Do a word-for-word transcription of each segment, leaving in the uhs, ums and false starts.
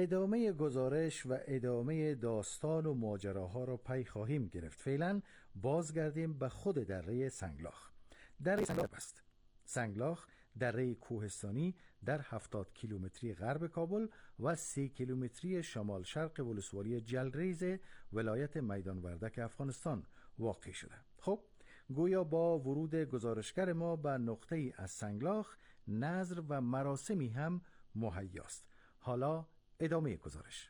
ادامه گزارش و ادامه داستان و ماجراها را پی خواهیم گرفت. فعلا بازگردیم به خود دره سنگلاخ. دره سنگلاخ است. سنگلاخ دره کوهستانی در هفتاد کیلومتری غرب کابل و سی کیلومتری شمال شرق ولسوالی جلریز ولایت میدان وردک افغانستان واقع شده. خب گویا با ورود گزارشگر ما به نقطه ای از سنگلاخ نظر و مراسمی هم مهیاست. حالا ادامه گزارش.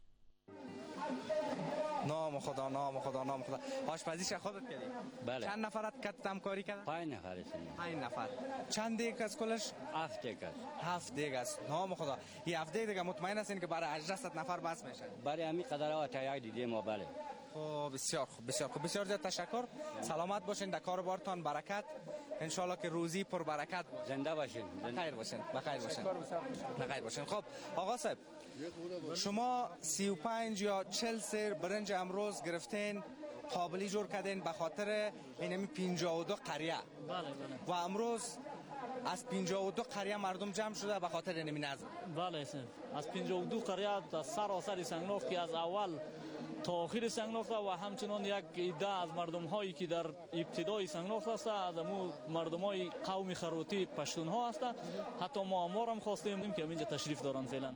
نام خدا نام خدا نام خدا. آشپزیش خودت کردی؟ بله. چند نفرت کت همکاری کردن؟ پنج نفر است. پنج نفر. چند دیگ از کلش؟ هفت دیگ است. هفت دیگ است. نام خدا. این هفت دیگ دیگه مطمئن هستین که برای هجده نفر بس میشه؟ برای همین قدر آتایی دیدیم ما. بله. خب بسیار خوب بسیار خوب بسیار زیاد تشکر. سلامت باشین، در کار بارتان برکت. ان شاء الله که روزی پر برکت باشه. زنده باشین. بخیر باشین. بخیر باشین. بخیر باشین. خب آقا صاحب شما سی و پنج یا چهل سیر برنج امروز گرفتین، قابلی جور کردین به خاطر اینمی پنجاه و دو قریه. بله بله. و امروز از پنجاه و دو قریه مردم جمع شده به خاطر اینمی نظم. بله سن. از پنجاه و دو قریه تا سراسر سنگلاخ که از اول تا آخر سنگلاخ و همچنان یک عده از مردم هایی که در ابتدای سنگلاخ هست، از مردم های قوم خروتی پشتون ها هست. حتی ما امور هم خواستیم که اینجا تشریف دارن فعلا.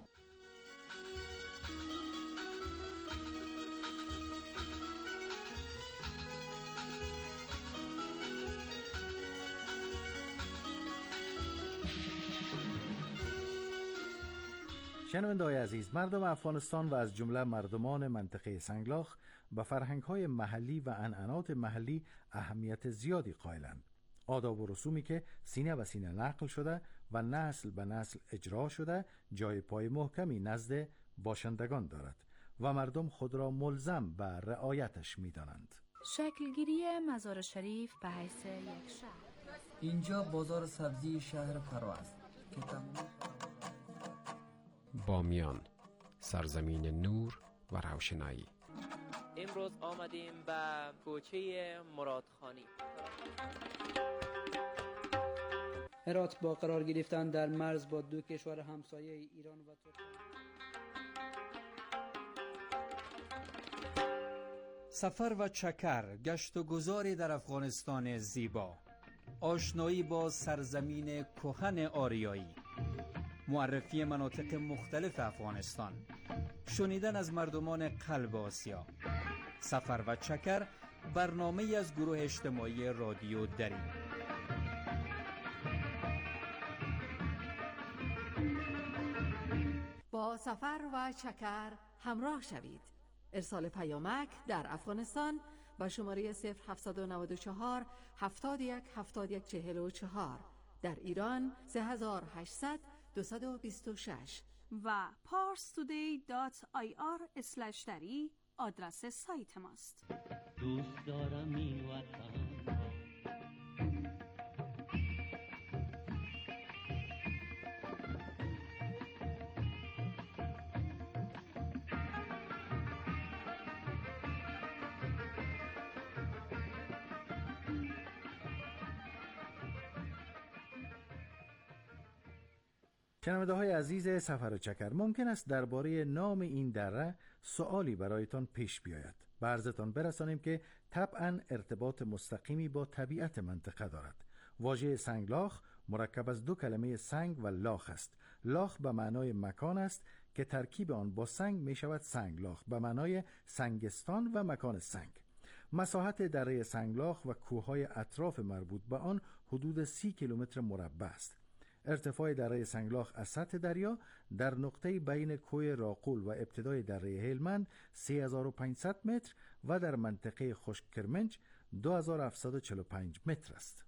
شنونده‌های عزیز، مردم افغانستان و از جمله مردمان منطقه سنگلاخ به فرهنگ‌های محلی و عنعنات محلی اهمیت زیادی قائلند. آداب و رسومی که سینه به سینه نقل شده و نسل به نسل اجرا شده جای پای محکمی نزد باشندگان دارد و مردم خود را ملزم به رعایتش می‌دانند. شکلگیری مزار شریف به حیث یک شهر. اینجا بازار سبزی شهر فرا است که تمام بامیان، سرزمین نور و روشنایی. امروز آمدیم به کوچه مرادخانی. هرات با قرار گرفتن در مرز با دو کشور همسایه ایران و ترکیه. سفر و چکر، گشت و گذاری در افغانستان زیبا، آشنایی با سرزمین کهن آریایی، معرفی مناطق مختلف افغانستان، شنیدن از مردمان قلب آسیا. سفر و چکر برنامه از گروه اجتماعی رادیو دری. با سفر و چکر همراه شوید. ارسال پیامک در افغانستان با شماره صفر هفت نه چهار هفتاد و یک هفتاد و یک چهل و چهار، در ایران سه هزار و هشتصد دویست و بیست و شش و پارس تودی دات آی آر اسلش دری آدرس سایت ماست. دوست دارم این وطن. شنونده های عزیز سفر و چکر، ممکن است درباره نام این دره سوالی برایتان پیش بیاید. به عرضتان برسانیم که طبعا ارتباط مستقیمی با طبیعت منطقه دارد. واژه سنگلاخ مرکب از دو کلمه سنگ و لاخ است. لاخ به معنای مکان است که ترکیب آن با سنگ می شود سنگلاخ به معنای سنگستان و مکان سنگ. مساحت دره سنگلاخ و کوههای اطراف مربوط به آن حدود سی کیلومتر مربع است. ارتفاع دره سنگلاخ از سطح دریا در نقطه بین کوه راقول و ابتدای دره هلمند سه هزار و پانصد متر و در منطقه خشک کرمنج دو هزار و هفتصد و چهل و پنج متر است.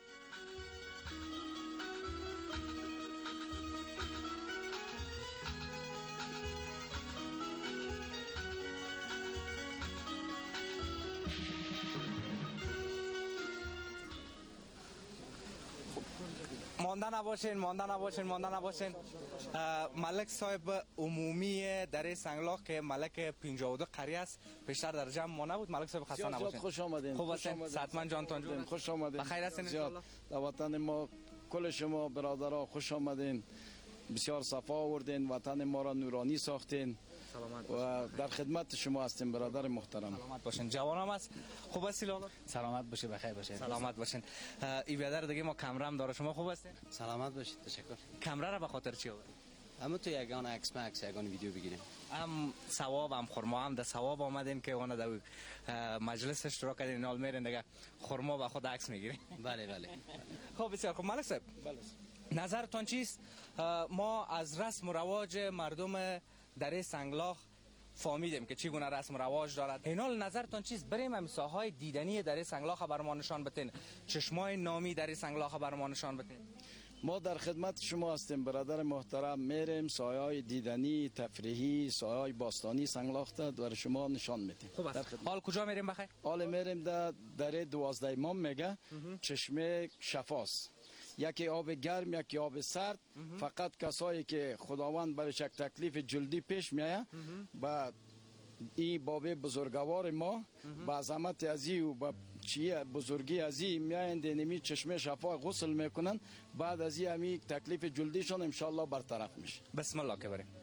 مانده نباشین مانده نباشین مانده نباشین. ملک صاحب عمومی دره سنگلاخ که ملک پنجاه و دو قریه است پیشتر در جمع ما نبود. ملک صاحب خسته نباشین. خوش آمدین. خوب هستین؟ صحتمند جانتان جون. خوش آمدین. بخیر هستین ان شاء الله. در وطن ما کل شما برادرها خوش آمدین. بسیار صفا آوردین، وطن ما را نورانی ساختین. سلامت و در خدمت شما هستیم برادر محترم. سلامت باشین. جوانم است. خوب هستی لالا؟ سلامت باشه، بخیر باشه. سلامت باشین. این برادر دیگه ما کامرام داره. شما خوب هستین؟ سلامت باشید، تشکر. کامرا را به خاطر چی آوردید؟ اما تو یگان عکس مکس یگان ویدیو بگیریم. هم ثواب هم خرما هم در ثواب آمدین که اون در مجلس اشتراک کردین، نال میرین دیگه خرما با خود عکس میگیرین. بله بله. خب بسیار خوب. ملک صاحب بله. نظرتون چیست؟ ما از رسم و رواج مردم دره سنگلاخ فهمیدیم که چگونه رسم و رواج دارد. اینال نظرتون چیست؟ بریم هم ساحای دیدنی دره سنگلاخ بر ما نشان بتین، چشمای نامی دره سنگلاخ بر ما نشان بتین. ما در خدمت شما هستیم برادر محترم. میریم سایه‌های دیدنی، تفریحی، سایه‌های باستانی سنگلاخ در شما نشان میدیم. خوب است. حال کجا میریم بخیر؟ حال میریم در دره دوازده امام میگه چشمه شفاست. یکی آب گرم، یکی آب سرد. فقط کسایی که خداوند برای شک تکلیف جلدی پیش میایه با این بابه بزرگوار ما با عظمت ازی و با چیه بزرگی ازی میایند نمی چشمه شفا غسل میکنن. بعد از این همی تکلیف جلدیشون انشالله برطرف میشه. بسم الله که بریم.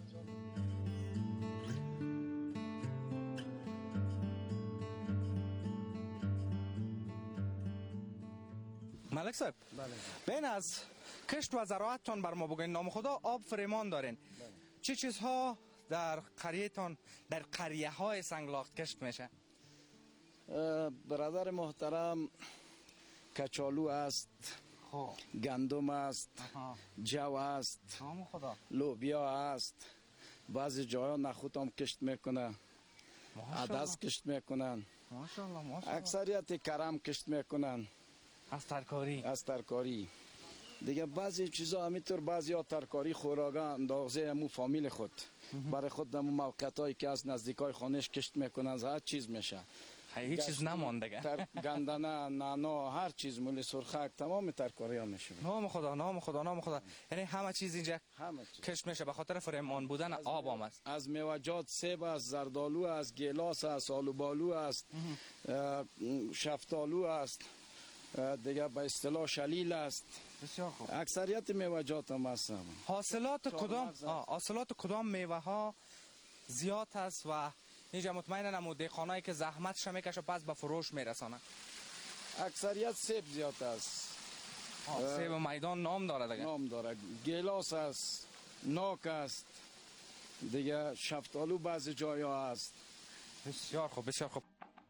ملک صاحب بین از کشت و زراعتتان بر ما بگوین. نام خدا آب فریمان دارین. چه چیزها در قریه‌تان در قریه های سنگلاخ کشت میشه؟ برادر محترم کچالو است، گندم است، جو است، لوبیا است، بعضی جاها نخود هم کشت میکنه، عدس کشت میکنن، ماشاءالله ماشاءالله. اکثریت کرم کشت میکنن از ترکاری. از ترکاری دیگه. بعضی چیزا همینطور، بعضی ها ترکاری خوراگا اندازه همون فامیل خود برای خود همون موقعیت هایی که از نزدیکای خانش کشت میکنن هر چیز میشه. هیچ چیز نمانده. گندنه، نانا، هر چیز، مولی سرخک، تمام ترکاری ها میشه. نام خدا نام خدا نام خدا. یعنی همه چیز اینجا همه چیز کشت میشه به خاطر فریمان بودن آب هم است. از میوجات سیب است، زردالو است، گیلاس است، آلوبالو است، شفتالو است، دیگه به اصطلاح شلیل است. بسیار خوب. اکثریت میوجات هم هست. حاصلات کدام حاصلات کدام میوه ها زیاد است و اینجا مطمئنا نمو دهقانایی که زحمتش میکشه پس به فروش میرسانه؟ اکثریت سیب زیاد است. سیب میدان نام داره دیگه. نام داره. گیلاس است، ناک است، دیگه شفتالو بعضی جایا است. بسیار خوب بسیار خوب.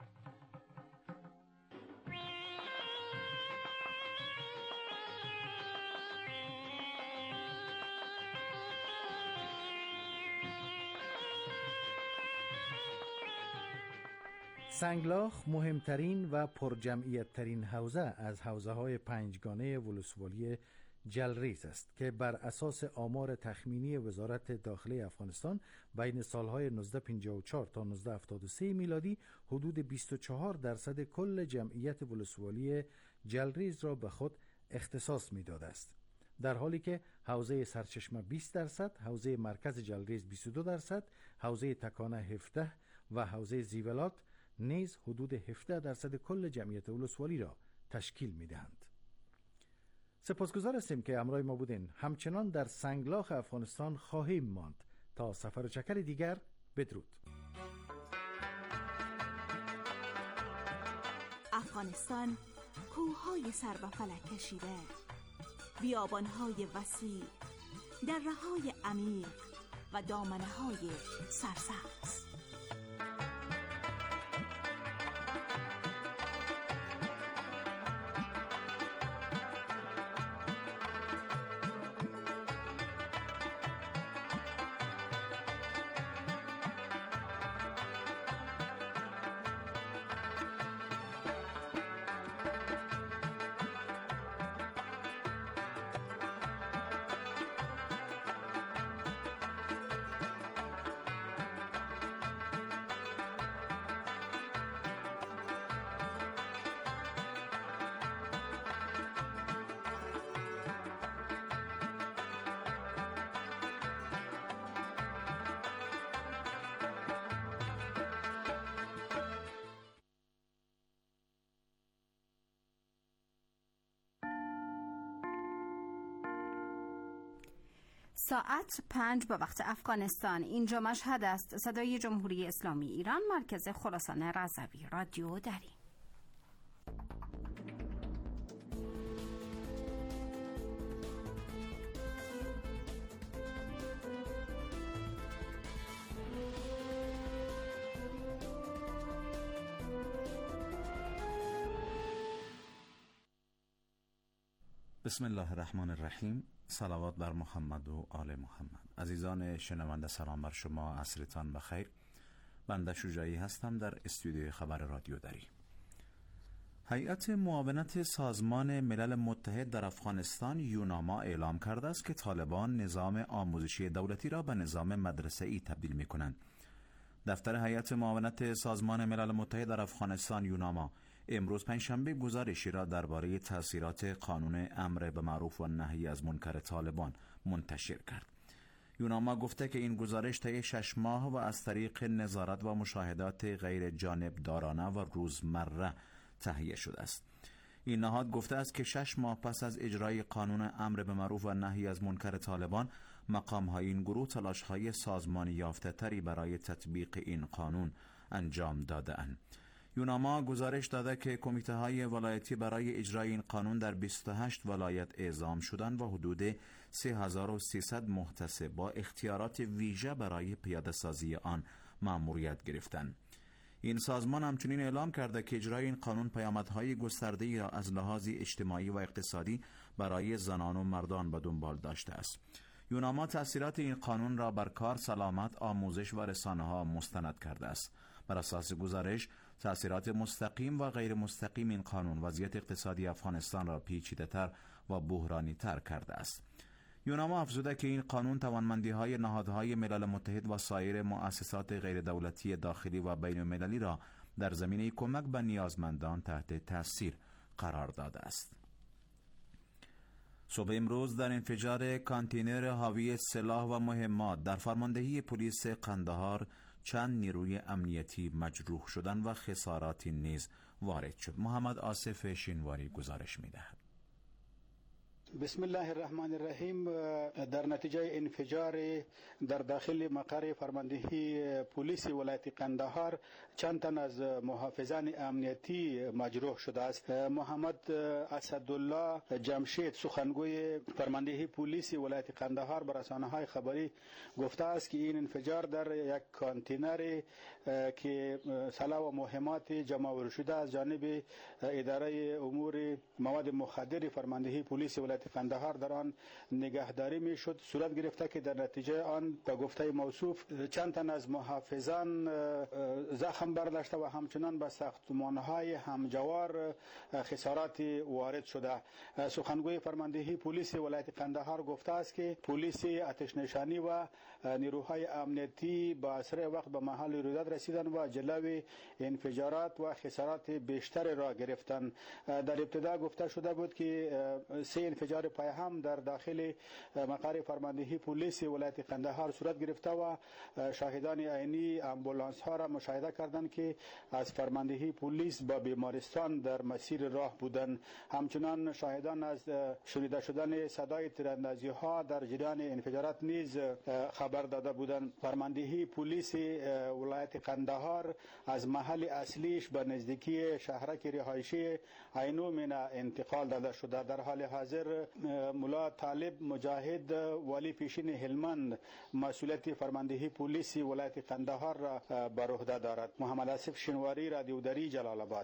سنگلاخ مهمترین و پرجمعیت ترین حوزه از حوزه های پنجگانه ولسوالی جلریز است که بر اساس آمار تخمینی وزارت داخلی افغانستان بین سالهای نوزده پنجاه و چهار تا نوزده هفتاد و سه میلادی حدود بیست و چهار درصد کل جمعیت ولسوالی جلریز را به خود اختصاص می‌داده است، در حالی که حوزه سرچشمه بیست درصد، حوزه مرکز جلریز بیست و دو درصد، حوزه تکانه هفده و حوزه زیولات نیز حدود هفده درصد کل جمعیت ولسوالی را تشکیل می‌دهند. سپاسگزار هستیم که همراه ما بودین. همچنان در سنگلاخ افغانستان خواهیم ماند. تا سفر و چکر دیگر، بدرود. افغانستان کوههای سر به فلک کشیده، بیابانهای وسیع، دره‌های عمیق و دامنه‌های سرسبز. ساعت پنج به وقت افغانستان. اینجا مشهد است. صدای جمهوری اسلامی ایران، مرکز خراسان رضوی، رادیو دری. بسم الله الرحمن الرحیم. صلوات بر محمد و آل محمد. عزیزان شنونده، سلام بر شما، عصرتان بخیر. بنده شجاعی هستم در استودیوی خبر رادیو دری. هیئت معاونت سازمان ملل متحد در افغانستان یوناما اعلام کرده است که طالبان نظام آموزشی دولتی را به نظام مدرسه‌ای تبدیل می‌کنند. دفتر هیئت معاونت سازمان ملل متحد در افغانستان یوناما امروز پنجشنبه گزارشی را درباره تاثیرات قانون امر به معروف و نهی از منکر طالبان منتشر کرد. یوناما گفته که این گزارش طی شش ماه و از طریق نظارت و مشاهدات غیر جانبدارانه و روزمره تهیه شده است. این نهاد گفته است که شش ماه پس از اجرای قانون امر به معروف و نهی از منکر طالبان، مقام‌های این گروه تلاش‌های سازمانی یافته تری برای تطبیق این قانون انجام داده اند. یوناما گزارش داده که کمیته های ولایتی برای اجرای این قانون در بیست و هشت ولایت اعزام شدند و حدود سه هزار و سیصد محتسب با اختیارات ویژه برای پیاده سازی آن مأموریت گرفتند. این سازمان همچنین اعلام کرده که اجرای این قانون پیامدهای گسترده‌ای را از لحاظ اجتماعی و اقتصادی برای زنان و مردان به دنبال داشته است. یوناما تأثیرات این قانون را بر کار، سلامت، آموزش و رسانه‌ها مستند کرده است. بر اساس گزارش، تأثیرات مستقیم و غیر مستقیم این قانون وضعیت اقتصادی افغانستان را پیچیده‌تر و بحرانی تر کرده است. یوناما افزوده که این قانون توانمندی‌های نهادهای ملل متحد و سایر مؤسسات غیر دولتی داخلی و بین المللی را در زمینه کمک به نیازمندان تحت تأثیر قرار داده است. صبح امروز در انفجار کانتینر حاوی سلاح و مهمات در فرماندهی پلیس قندهار چند نیروی امنیتی مجروح شدند و خساراتی نیز وارد شد. محمد آصف شینواری گزارش می‌دهد. بسم الله الرحمن الرحیم. در نتیجه انفجار در داخل مقر فرماندهی پلیس ولایت قندهار چند تن از محافظان امنیتی مجروح شده است. محمد اسدالله جمشید، سخنگوی فرماندهی پلیس ولایت قندهار، به رسانه‌های خبری گفته است که این انفجار در یک کانتینر که سلاح و مهمات جمع شده از جانب اداره امور مواد مخدر فرماندهی پلیس ولایت قندهار در آن نگهداری می شد صورت گرفته که در نتیجه آن به گفته موصوف چند تن از محافظان زخم برداشته و همچنان به ساختمان‌های همجوار خسارات وارد شده. سخنگوی فرماندهی پلیس ولایت قندهار گفته است که پلیس آتش نشانی و نیروهای امنیتی با اسرع وقت به محل رویداد رسیدند و جلوی انفجارات و خسارات بیشتر را گرفتند. در ابتدا گفته شده بود که سه انفجار پای هم در داخل مقر فرماندهی پلیس ولایت قندهار صورت گرفته و شاهدان عینی امبولانس ها را مشاهده کردند که از فرماندهی پلیس با بیمارستان در مسیر راه بودند. همچنان شاهدان از شنیده شدن صدای تیراندازی ها در جریان انفجارات نیز خبر داده بودند. فرماندهی پلیس ولایت قندهار از محل اصلیش به نزدیکی شهرک رهایشی عینومنه انتقال داده شده. در حال حاضر مولا طالب مجاهد والی پیشین هلمند مسئولیت فرماندهی پلیس ولایت قندهار را بر عهده دارد. محمد آصف شینواری، رادیو دری، جلال آباد.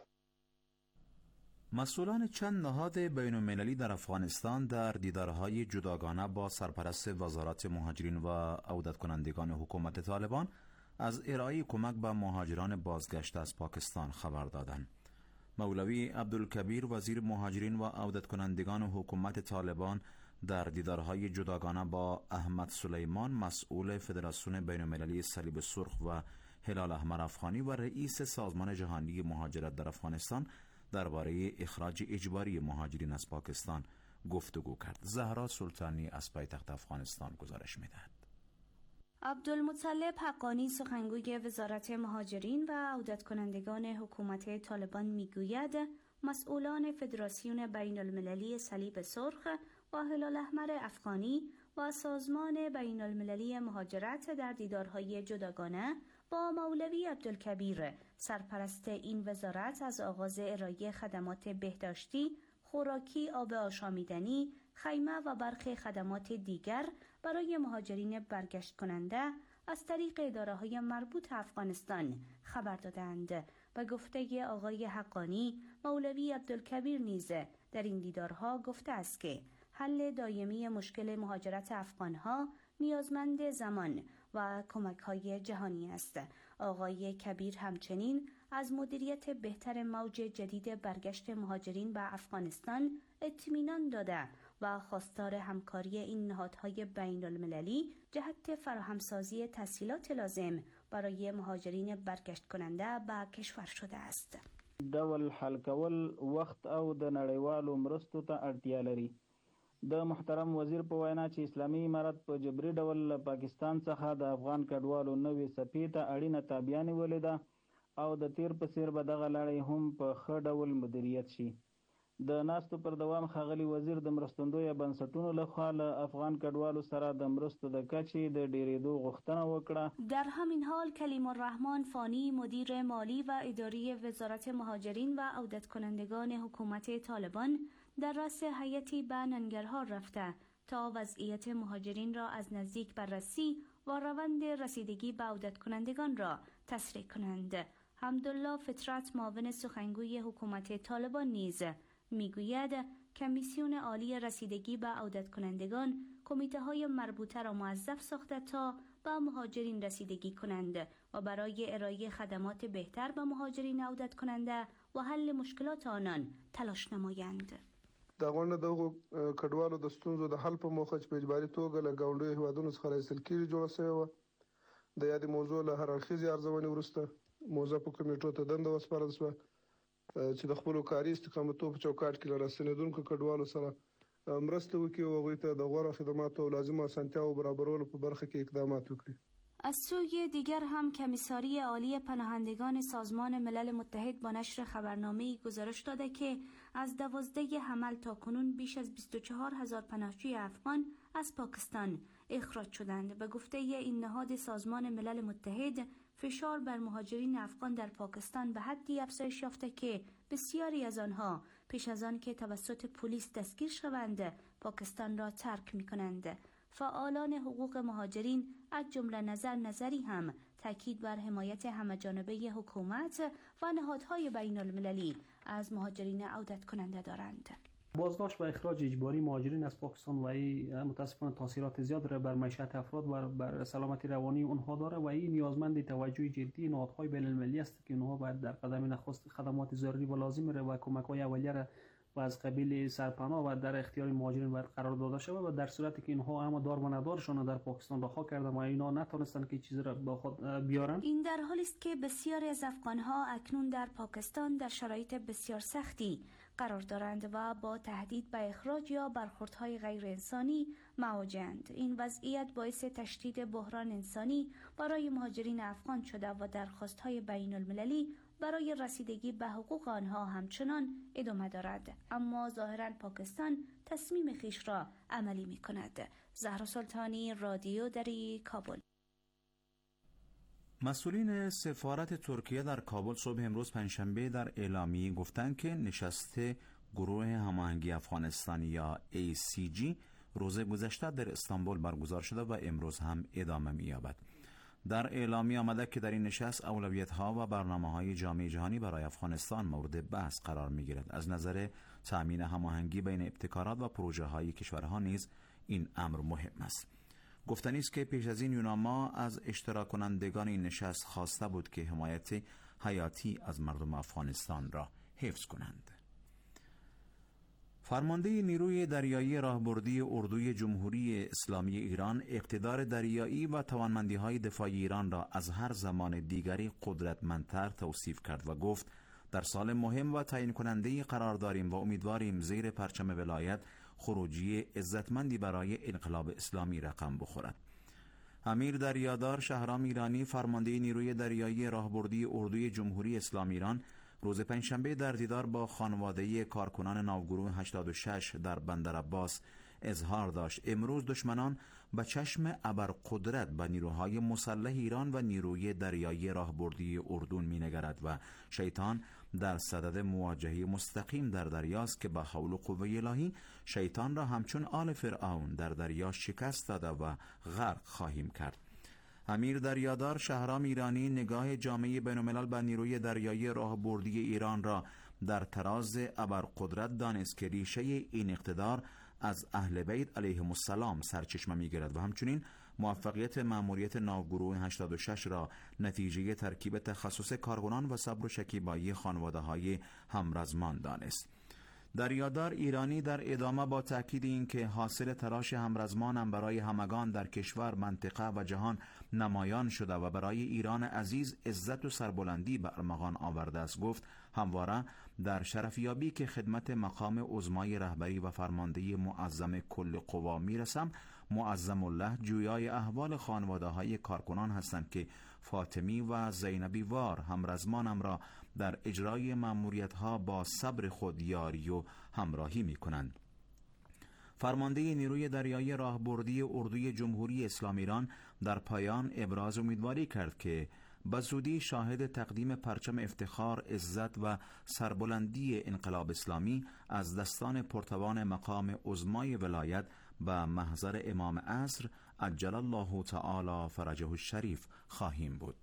مسئولان چند نهاد بین المللی در افغانستان در دیدارهای جداگانه با سرپرست وزارت مهاجرین و عودت کنندگان حکومت طالبان از ارائه کمک به مهاجران بازگشته از پاکستان خبر دادند. مولوی عبدالکبیر، وزیر مهاجرین و عودت کنندگان حکومت طالبان، در دیدارهای جداگانه با احمد سلیمان، مسئول فدراسیون بین المللی صلیب سرخ و هلال احمر افغانی و رئیس سازمان جهانی مهاجرت در افغانستان درباره اخراج اجباری مهاجرین از پاکستان گفتگو کرد. زهرا سلطانی از پایتخت افغانستان گزارش می‌دهد. عبدالمطلب حقانی، سخنگوی وزارت مهاجرین و عودت کنندگان حکومت طالبان میگوید مسئولان فدراسیون بین المللی صلیب سرخ و هلال احمر افغانی و سازمان بین المللی مهاجرت در دیدارهای جداگانه با مولوی عبدالکبیر سرپرست این وزارت از آغاز ارائه خدمات بهداشتی، خوراکی، آب آشامیدنی، خیمه و برخی خدمات دیگر برای مهاجرین برگشت کننده از طریق اداره‌های مربوط افغانستان خبر دادند. و گفته آقای حقانی، مولوی عبدالکبیر نیز در این دیدارها گفته است که حل دایمی مشکل مهاجرت افغانها نیازمند زمان و کمک‌های جهانی است. آقای کبیر همچنین از مدیریت بهتر موج جدید برگشت مهاجرین به افغانستان اطمینان داده و خواستار همکاری این نهادهای بین المللی جهت فراهمسازی تسهیلات لازم برای مهاجرین برگشت کننده به کشور شده است. ډول حل کول وخت او د نړیوالو مرستو ته اړتیا لري. د محترم وزیر په وینا چې اسلامي امارت په جبري ډول له پاکستان څخه د افغان کډوالو نوې صفې ته اړینه تابعیانې ولیده او د تیر په څیر به دغه لړۍ هم په ښه ډول مدیریت شي. د ناستو پر دوام ښاغلي وزیر د مرستندویه بنسټونو لخوا له افغان کډوالو سره د مرستو د کچې د ډیریدو غوښتنه وکړه. در همین حال کلیم الرحمن فانی، مدیر مالی و اداری وزارت مهاجرین و عودت کنندگان حکومت طالبان، در رأس هیئتی به ننگرهار رفته تا وضعیت مهاجرین را از نزدیک بررسی و روند رسیدگی به عودت کنندگان را تسریع کنند. حمدالله فطرت، معاون سخنگوی حکومت طالبان نیز میگوید کمیسیون عالی رسیدگی به عودت کنندگان کمیته های مربوطه را موظف ساخته تا به مهاجرین رسیدگی کنند و برای ارائه خدمات بهتر به مهاجرین عودت کننده و حل مشکلات آنان تلاش نمایند. دا غونډه د کډوالو د ستونزو د حل په موخه چې په اجباري توګه له ګاونډیو هیوادونو څخه راایستل کېږي جوړه شوې وه. د یادې موضوع له هر اړخیزې ارزونې وروسته موظفو کمیټو ته دنده وسپارل شوه چې د خپلو کاري استقامتو په چوکاټ کې له راستنېدونکو کډوالو سره مرسته وکړي او هغوی ته د غوره خدماتو او لازمو اسانتیاو برابرولو په برخه کې اقدامات وکړي. از سوی دیگر هم کمیساری عالی پناهندگان سازمان ملل متحد با نشر خبرنامه‌ای گزارش داده که از دوازده حمل تا کنون بیش از بیست و چهار هزار پناهجوی افغان از پاکستان اخراج شدند. به گفته این نهاد سازمان ملل متحد، فشار بر مهاجرین افغان در پاکستان به حدی افزایش یافته که بسیاری از آنها پیش از آن که توسط پلیس دستگیر شوند پاکستان را ترک می‌کنند. فعالان حقوق مهاجرین از جمله نظر نظری هم تاکید بر حمایت همه‌جانبه حکومت و نهادهای بین المللی از مهاجرین عودت کننده دارند. بازداشت و اخراج اجباری مهاجرین از پاکستان و این متاسفانه تاثیرات زیاد را بر معیشت افراد و بر سلامتی روانی اونها داره و این نیازمند توجه جدی نهادهای بین المللی است که اونها باید در قدم نخست خدمات ضروری و لازم را و کمک‌های اولیه را و از قبیل سرپناه و در اختیار مهاجرین باید قرار داده شود و در صورتی که اینها اما دار و ندارشان در پاکستان رها کردن و اینا نتونستن که چیزی را با خود بیارن. این در حالی است که بسیاری از افغانها اکنون در پاکستان در شرایط بسیار سختی قرار دارند و با تهدید به اخراج یا برخوردهای غیر انسانی مواجه‌اند. این وضعیت باعث تشدید بحران انسانی برای مهاجرین افغان شده و درخواست‌های بین المللی برای رسیدگی به حقوق آنها همچنان ادامه دارد. اما ظاهراً پاکستان تصمیم خیش را عملی می کند. زهرا سلطانی، رادیو دری، کابل. مسئولین سفارت ترکیه در کابل صبح امروز پنجشنبه در اعلامیه گفتند که نشست گروه هماهنگی افغانستان یا ای سی جی روز گذشته در استانبول برگزار شده و امروز هم ادامه می‌یابد. در اعلامیه آمده که در این نشست اولویت‌ها و برنامه‌های جامعه جهانی برای افغانستان مورد بحث قرار می‌گیرد. از نظر تأمین هماهنگی بین ابتکارات و پروژه‌های کشورها نیز این امر مهم است. گفتنی است که پیش از این یوناما از اشتراک کنندگان این نشست خواسته بود که حمایت حیاتی از مردم افغانستان را حفظ کنند. فرمانده نیروی دریایی راهبردی اردوی جمهوری اسلامی ایران اقتدار دریایی و توانمندی‌های دفاعی ایران را از هر زمان دیگری قدرتمندتر توصیف کرد و گفت در سال مهم و تعیین کننده قرار داریم و امیدواریم زیر پرچم ولایت خروجی عزتمندی برای انقلاب اسلامی رقم بخورد. امیر دریادار شهرام ایرانی فرمانده نیروی دریایی راهبردی اردوی جمهوری اسلامی ایران روز پنجشنبه در دیدار با خانواده کارکنان ناوگروه هشتاد و شش در بندر عباس اظهار داشت. امروز دشمنان به چشم ابرقدرت به نیروهای مسلح ایران و نیروی دریایی راهبردی اردن می‌نگرد و شیطان در صدد مواجهه مستقیم در دریاست که به حول و قوه الهی شیطان را همچون آل فرعون در دریا شکست داده و غرق خواهیم کرد. امیر دریادار شهرام ایرانی نگاه جامعه بین‌الملل به نیروی دریایی راهبردی ایران را در تراز ابرقدرت دانست که ریشه این اقتدار از اهل بیت علیهم السلام سرچشمه می‌گیرد و همچنین موفقیت مأموریت ناوگروه هشتاد و شش را نتیجه ترکیب تخصص کارکنان و صبر و شکیبایی خانواده‌های همرزمان دانست. دریادار ایرانی در ادامه با تأکید اینکه حاصل تلاش همرزمانم برای همگان در کشور، منطقه و جهان نمایان شده و برای ایران عزیز عزت و سربلندی به ارمغان آورده است، گفت همواره در شرفیابی که خدمت مقام عظمای رهبری و فرماندهی معظم کل قوا میرسم، معظم الله جویای احوال خانواده های کارکنان هستند که فاطمی و زینبی وار همرزمانم را در اجرای مأموریت ها با صبر خود یاری و همراهی می کنند. فرمانده نیروی دریایی راهبردی اردوی جمهوری اسلامی ایران در پایان ابراز امیدواری کرد که به زودی شاهد تقدیم پرچم افتخار، عزت و سربلندی انقلاب اسلامی از دستان پرتوان مقام عظمای ولایت به محضر امام عصر عجل الله تعالی فرجه الشریف خواهیم بود.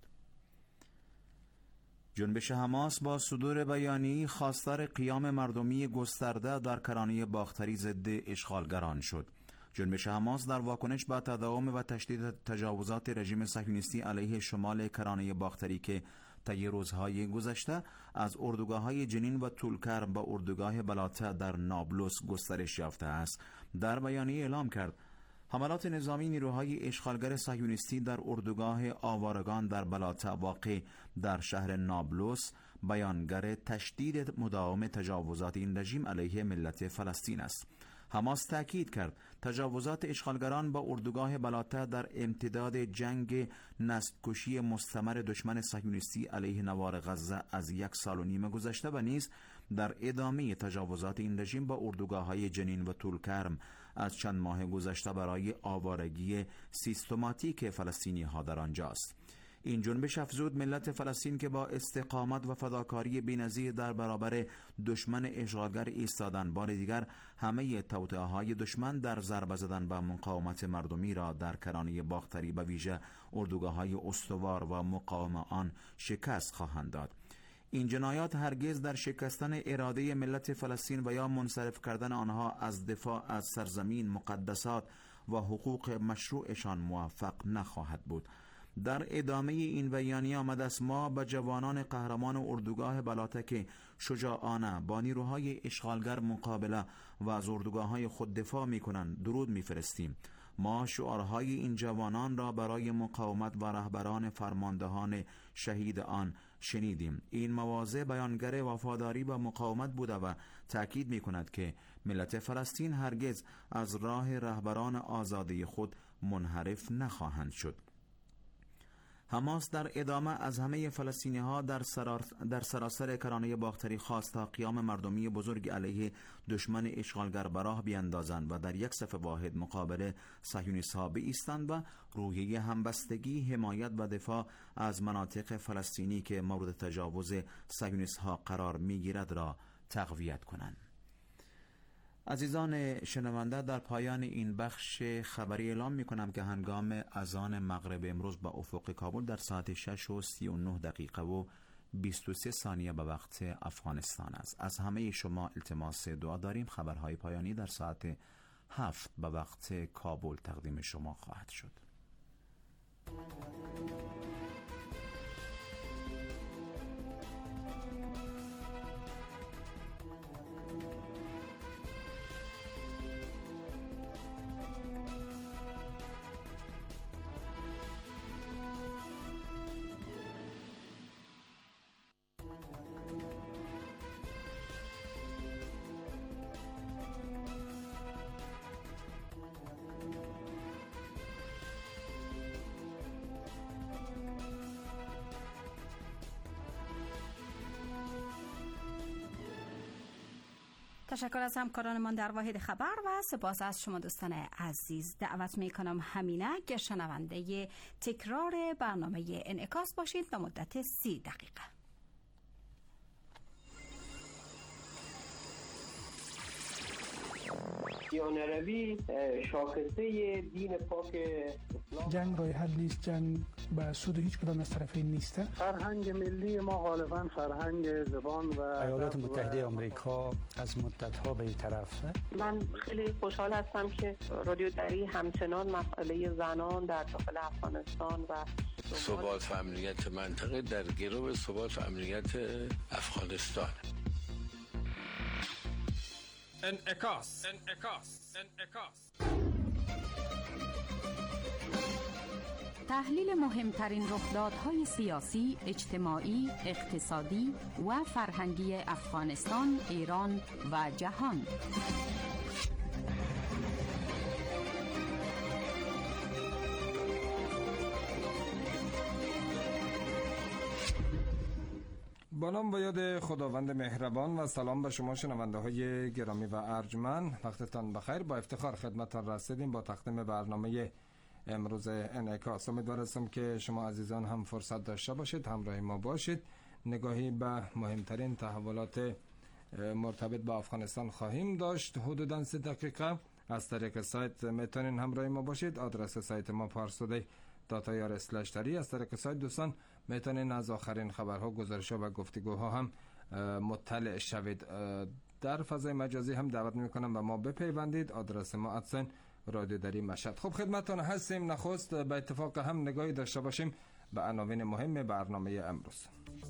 جنبش حماس با صدور بیانیه‌ای خواستار قیام مردمی گسترده در کرانه باختری ضد اشغالگران شد. جنبش حماس در واکنش به تداوم و تشدید تجاوزات رژیم صهیونیستی علیه شمال کرانه باختری که طی روزهای گذشته از اردوگاه‌های جنین و طولکرم به اردوگاه بلاته در نابلس گسترش یافته است، در بیانیه اعلام کرد حملات نظامی نیروهای اشغالگر صهیونیستی در اردوگاه آوارگان در بلاته واقع در شهر نابلس بیانگر تشدید مداوم تجاوزات این رژیم علیه ملت فلسطین است. حماس تأکید کرد تجاوزات اشغالگران با اردوگاه بلاته در امتداد جنگ نسل‌کشی مستمر دشمن صهیونیستی علیه نوار غزه از یک سال و نیم گذشته و نیز در ادامه تجاوزات این رژیم با اردوگاه‌های جنین و طولکرم از چند ماه گذشته برای آوارگی سیستماتیک فلسطینی‌ها در آنجاست. این جنبش افزود ملت فلسطین که با استقامت و فداکاری بی‌نظیر در برابر دشمن اشغالگر ایستادن، بار دیگر همه توطئه‌های دشمن در ضربه زدن به مقاومت مردمی را در کرانه باختری به ویژه اردوگاه‌های استوار و مقاوم آن شکست خواهند داد. این جنایات هرگز در شکستن اراده ملت فلسطین و یا منصرف کردن آنها از دفاع از سرزمین، مقدسات و حقوق مشروعشان موفق نخواهد بود. در ادامه این بیانیه آمد است ما به جوانان قهرمان اردوگاه بلاته که شجاعانه با نیروهای اشغالگر مقابله و از اردوگاه‌های خود دفاع می‌کنند درود می‌فرستیم. ما شعارهای این جوانان را برای مقاومت و رهبران فرماندهان شهید آن شنیدیم. این مواضع بیانگر وفاداری و مقاومت بوده و تأکید می‌کند که ملت فلسطین هرگز از راه رهبران آزاده خود منحرف نخواهند شد. حماس در ادامه از همه فلسطینی ها در, در سراسر کرانه باختری خواست تا قیام مردمی بزرگ علیه دشمن اشغالگر به راه بیندازند و در یک صف واحد مقابل صهیونیست ها بایستند و روحیه همبستگی، حمایت و دفاع از مناطق فلسطینی که مورد تجاوز صهیونیست ها قرار می گیرد را تقویت کنند. عزیزان شنونده، در پایان این بخش خبری اعلام می کنم که هنگام اذان مغرب امروز با افق کابل در ساعت شش و سی و نه دقیقه و بیست و سه ثانیه به وقت افغانستان است. از همه شما التماس دعا داریم. خبرهای پایانی در ساعت هفت به وقت کابل تقدیم شما خواهد شد. تشکر از همکارانمان در واحد خبر و سپاس از شما دوستان عزیز. دعوت میکنم همینک شنونده تکرار برنامه انعکاس باشید به مدت سی دقیقه. دیانروی شاخصه دین پاک اسلام. جنگ راه حل نیست، جنگ به سود هیچ کدام از طرفین نیست. فرهنگ ملی ما غالبا فرهنگ زبان و ایالات متحده آمریکا از مدت‌ها به این طرف. من خیلی خوشحال هستم که رادیو دری همچنان مسئله زنان در داخل افغانستان و ثبات و امنیت منطقه در گرو ثبات و امنیت افغانستان. انعکاس انعکاس انعکاس تحلیل مهمترین رخدادهای سیاسی، اجتماعی، اقتصادی و فرهنگی افغانستان، ایران و جهان. با نام و یاد خداوند مهربان و سلام به شما شنونده های گرامی و ارجمند. وقتتان بخیر. با افتخار خدمتتان رسیدیم با تقدیم برنامه امروز انعکاس. امیدوار هستم که شما عزیزان هم فرصت داشته باشید همراه ما باشید. نگاهی به مهمترین تحولات مرتبط با افغانستان خواهیم داشت. حدوداً سه دقیقه از طریق سایت میتونین همراه ما باشید. آدرس سایت ما پارسودی دات آی آر اسلش دری. از طریق سایت دوستان میتونین از آخرین خبرها، گزارش‌ها و گفتگوها هم مطلع شوید. در فضای مجازی هم دعوت میکنم به ما بپیوندید. آدرس ما ادسن رادیو دری مشهد. خب خدمتتون هستیم. نخست به اتفاق هم نگاهی داشته باشیم به عناوین مهم برنامه امروز.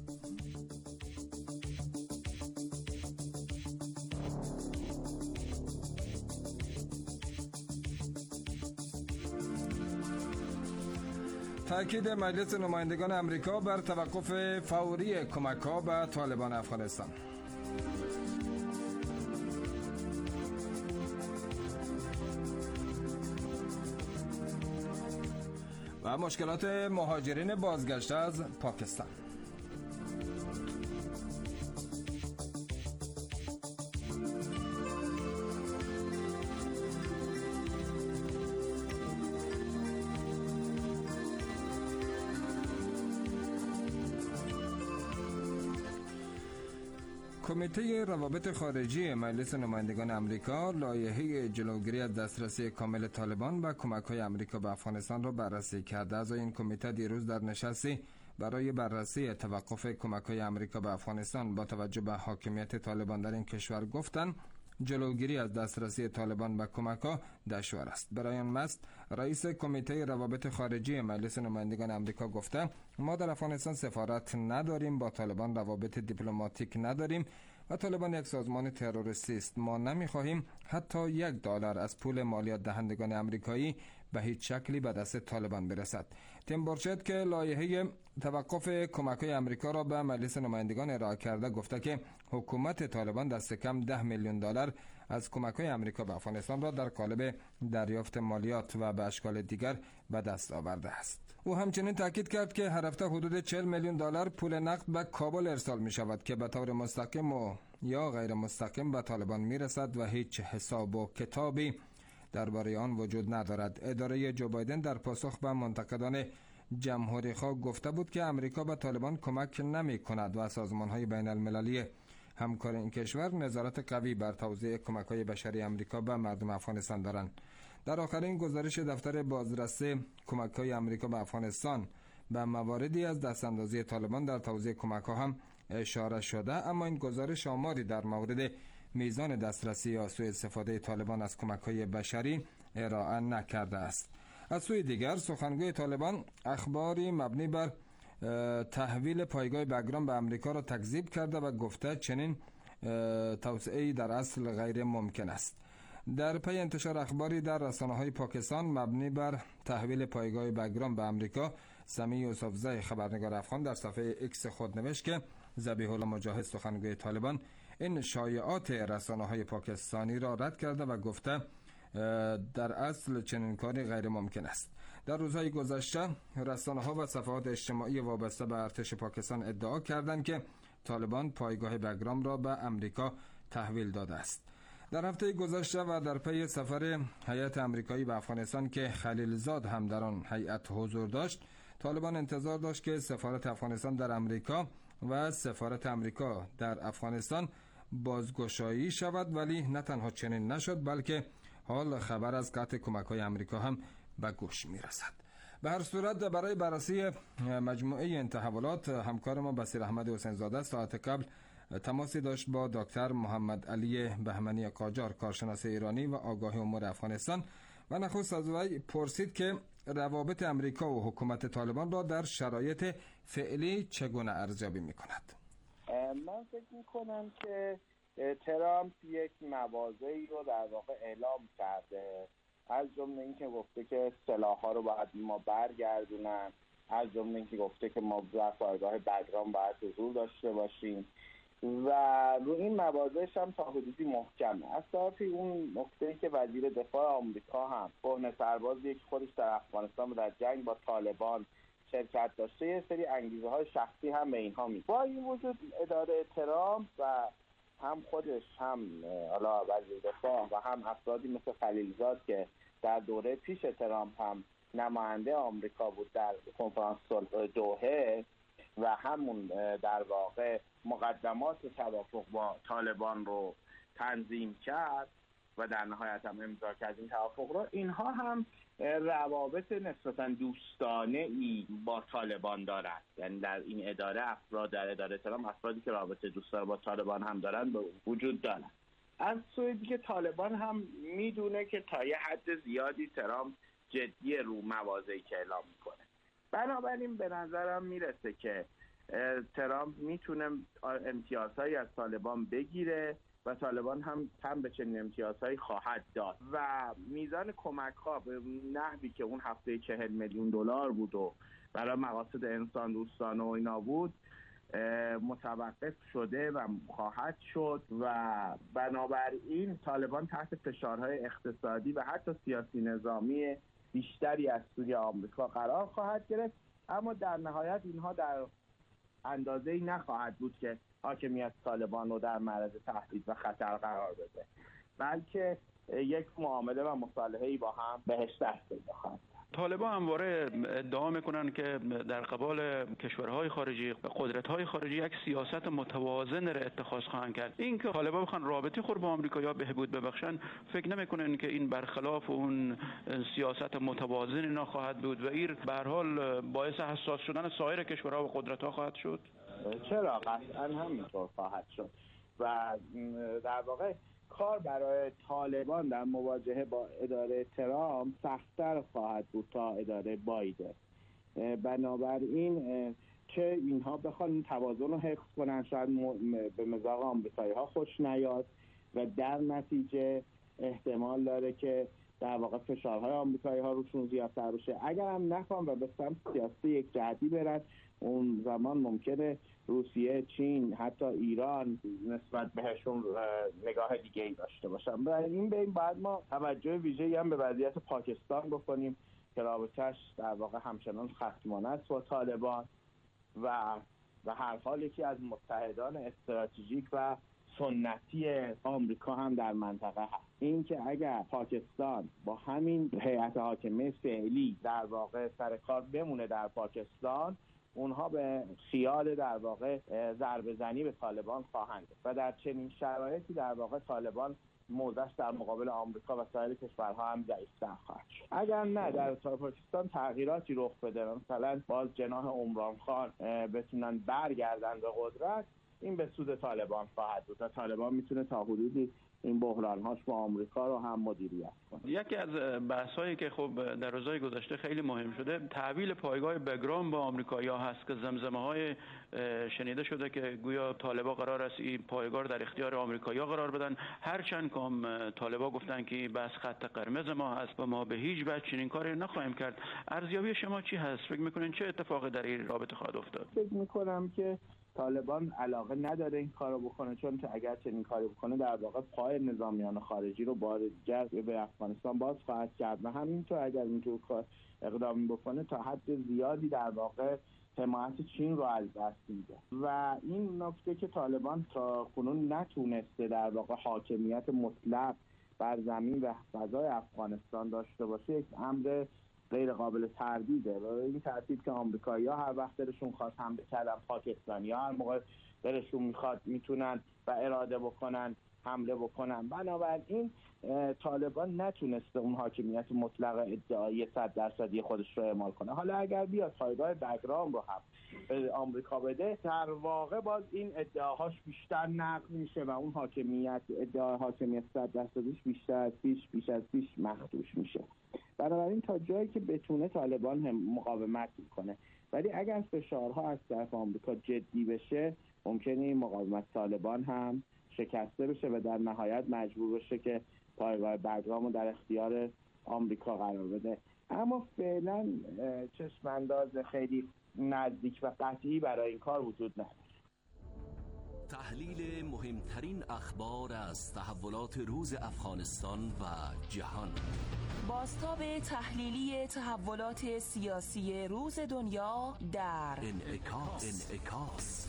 تأکید مجلس نمایندگان امریکا بر توقف فوری کمک‌ها به طالبان افغانستان. و مشکلات مهاجرین بازگشته از پاکستان. کمیته روابط خارجی مجلس نمایندگان امریکا لایحه جلوگیری از دسترسی کامل طالبان و کمک‌های امریکا به افغانستان را بررسی کرده. از این کمیته دیروز در نشستی برای بررسی توقف کمک‌های امریکا به افغانستان با توجه به حاکمیت طالبان در این کشور گفتند جلوگیری از دسترسی طالبان به کمک‌ها دشوار است. برای آن مست رئیس کمیته روابط خارجی مجلس نمایندگان امریکا گفته ما در افغانستان سفارت نداریم، با طالبان روابط دیپلماتیک نداریم و طالبان یک سازمان تروریستی است. ما نمی‌خواهیم حتی یک دلار از پول مالیات دهندگان امریکایی به هیچ شکلی به دست طالبان برسد. تیم بورچت که لایحه توقف کمک‌های امریکا را به مجلس نمایندگان ارائه کرده گفته که حکومت طالبان دست کم ده میلیون دلار از کمک‌های امریکا به افغانستان را در قالب دریافت مالیات و به اشکال دیگر به دست آورده است. او همچنین تاکید کرد که هر هفته حدود چهل میلیون دلار پول نقد به کابل ارسال می شود که به طور مستقیم و یا غیر مستقیم به طالبان می رسد و هیچ حساب و کتابی درباره آن وجود ندارد. اداره جو بایدن در پاسخ به منتقدان جمهوری خواه گفته بود که امریکا به طالبان کمک نمی کند و سازمان‌های بین المللی همکار این کشور نظارت قوی بر توزیع کمک‌های بشری امریکا به مردم افغانستان دارند. در آخرین گزارش دفتر بازرسی کمک‌های امریکا به افغانستان به مواردی از دستاندازی طالبان در توزیع کمک‌ها هم اشاره شده، اما این گزارش آماری در مورد میزان دسترسی یا سوء استفاده طالبان از کمک‌های بشری ارائه نکرده است. از سوی دیگر سخنگوی طالبان اخباری مبنی بر تحویل پایگاه بگرام به امریکا را تکذیب کرده و گفته چنین توسعه‌ای در اصل غیر ممکن است. در پی انتشار اخباری در رسانه‌های پاکستان مبنی بر تحویل پایگاه بگرام به امریکا، سمیع یوسفزای خبرنگار افغان در صفحه ایکس خود نوشت که ذبیح الله مجاهد سخنگوی طالبان این شایعات رسانه‌های پاکستانی را رد کرده و گفته در اصل چنین کاری غیر ممکن است. در روزهای گذشته رسانه‌ها و صفحات اجتماعی وابسته به ارتش پاکستان ادعا کردند که طالبان پایگاه بگرام را به امریکا تحویل داده است. در هفته گذشته و در پی سفر هیئت آمریکایی به افغانستان که خلیلزاد هم در آن هیئت حضور داشت، طالبان انتظار داشت که سفارت افغانستان در امریکا و سفارت امریکا در افغانستان بازگشایی شود، ولی نه تنها چنین نشد بلکه حال خبر از قطع کمک‌های امریکا هم به گوش می‌رسد. به هر صورت برای بررسی مجموعه این تحولات همکار ما بصیر احمد حسین زاده ساعت قبل تماسی داشت با دکتر محمد علی بهمنی قاجار، کارشناس ایرانی و آگاه امور افغانستان، و نخست از وی پرسید که روابط امریکا و حکومت طالبان را در شرایط فعلی چگونه ارزیابی می‌کند؟ من فکر می‌کنم که ترامپ یک مواضعی رو در واقع اعلام کرده، از جمله اینکه گفته که سلاح‌ها رو باید ما برگردونن، از جمله اینکه گفته که ما در پایگاه بگرام باید حضور داشته باشیم و رو این مواضعش هم تا حدودی محکمه. از طرفی اون نکته‌ای که وزیر دفاع آمریکا هم کهنه سربازی که خودش در افغانستان و در جنگ با طالبان شرکت داشته، یه سری انگیزه های شخصی هم به اینها می. با این وجود اداره ترامپ و هم خودش هم حالا وزیر دفاع و هم افرادی مثل خلیلزاد که در دوره پیش ترامپ هم نماینده آمریکا بود در کنفرانس صلح دوحه و همون در واقع مقدمات توافق با طالبان رو تنظیم کرد و در نهایت هم امضا کرد این توافق رو، اینها هم روابط نسبتا دوستانه ای با طالبان دارند. یعنی در این اداره افراد در اداره ترامپ افرادی که رابطه دوستانه با طالبان هم دارند به وجود دارند. از سوی دیگه طالبان هم میدونه که تا یه حد زیادی ترامپ جدی رو مواضعی که اعلام میکنه. بنابراین به نظرم میرسه که ترامپ میتونه امتیازهایی از طالبان بگیره و طالبان هم هم به چنین امتیازهایی خواهد داد و میزان کمک ها به نحوی که اون هفته چهل میلیون دلار بود و برای مقاصد انسان دوستانه و اینا بود متوقف شده و خواهد شد و بنابراین طالبان تحت فشارهای اقتصادی و حتی سیاسی نظامی بیشتری از سوی آمریکا قرار خواهد گرفت، اما در نهایت اینها در اندازه‌ای نخواهد بود که حاکمیت طالبان رو در معرض تهدید و خطر قرار بده، بلکه یک معامله و مصالحه‌ای با هم بهش دست پیدا خواهد. طالبان همواره ادعا میکنن که در قبال کشورهای خارجی و قدرت‌های خارجی یک سیاست متوازن را اتخاذ خواهند کرد. این که طالبان بخوان رابطه خود با آمریکا یا بهبود ببخشن، فکر نمیکنن که این برخلاف اون سیاست متوازن نخواهد بود و این به هر حال باعث حساس شدن سایر کشورها و قدرت‌ها خواهد شد؟ چرا؟ قطعاً همینطور خواهد شد و در واقع کار برای طالبان در مواجهه با اداره ترامپ سخت‌تر خواهد بود تا اداره بایدن. بنابراین چه اینها بخوان توازن رو حفظ کنن، شاید به مذاق آمریکایی‌ها خوش نیاد و در نتیجه احتمال داره که در واقع فشارهای آمریکایی‌ها روشون زیادتر بشه. اگر هم نخوان و به سمت سیاسی یک جهتی برن، اون زمان ممکنه روسیه، چین، حتی ایران نسبت بهشون نگاه دیگه‌ای داشته باشن. برای این بین بعد ما توجه ویژه‌ای هم به وضعیت پاکستان بکنیم که رابطه‌اش در واقع همچنان خصمانه است با طالبان و و هر حال یکی از متحدان استراتژیک و سنتی آمریکا هم در منطقه هست. این که اگر پاکستان با همین هیئت حاکمه فعلی در واقع سر کار بمونه در پاکستان، اونها به خیال در واقع ضربه زنی به طالبان خواهند و در چنین شرایطی در واقع طالبان موضعش در مقابل آمریکا و سایر کشورها هم ضعیف‌تر خواهد شد. اگر نه در پاکستان تغییراتی رخ بده، مثلا باز جناح عمران خان بتونن برگردن به قدرت، این به سود طالبان خواهد بود و طالبان میتونه تا حدودی این بحران‌هاش با آمریکا رو هم مدیریت کنه. یکی از بحث‌هایی که خب در روزهای گذشته خیلی مهم شده تحویل پایگاه بگرام با آمریکایی‌ها هست که زمزمه‌های شنیده شده که گویا طالبان قرار است این پایگاه در اختیار آمریکایی‌ها قرار بدن، هرچند که طالبان گفتن که بس خط قرمز ما هست و ما به هیچ وجه چنین کاری نخواهیم کرد. ارزیابی شما چی هست؟ فکر می‌کنین چه اتفاقی در این رابطه خواهد افتاد؟ فکر می‌کنم که طالبان علاقه نداره این کارو بکنه، چون که اگر چنین کاری بکنه در واقع پای نظامیان خارجی رو بار دیگر به افغانستان باز خواهد کرد و همینطور اگر اینطور کار اقدامی بکنه تا حد زیادی در واقع حمایت چین رو از دست میده و این نکته که طالبان تا کنون نتونسته در واقع حاکمیت مطلق بر زمین و فضای افغانستان داشته باشه یک امر غیر قابل تردیده و این ترتیب که آمریکایی‌ها هر وقت دلشون خواست حمله کردن، پاکستانی‌ها هر موقع دلشون میخواد میتونن و اراده بکنن حمله بکنن. بنابراین طالبان نتونسته اون حاکمیت مطلق ادعایی صد درصدی خودش رو اعمال کنه. حالا اگر بیاد پایگاه بگرام رو هم به آمریکا بده، در واقع باز این ادعاهاش بیشتر نقض میشه و اون حاکمیت ادعای حاکمیت صد درصدیش بیشتر از پیش بیش از پیش مخدوش میشه. بنابراین تا جایی که بتونه طالبان هم مقاومت میکنه، ولی اگر فشارها از طرف آمریکا جدی بشه ممکنه این مقاومت طالبان هم شکسته بشه و در نهایت مجبور بشه که پایگاه بگرام رو در اختیار آمریکا قرار بده. اما فعلا چشم انداز خیلی نزدیک و قطعی برای این کار وجود نداره. تحلیل مهمترین اخبار از تحولات روز افغانستان و جهان. بازتاب تحلیلی تحولات سیاسی روز دنیا در انعکاس. انعکاس.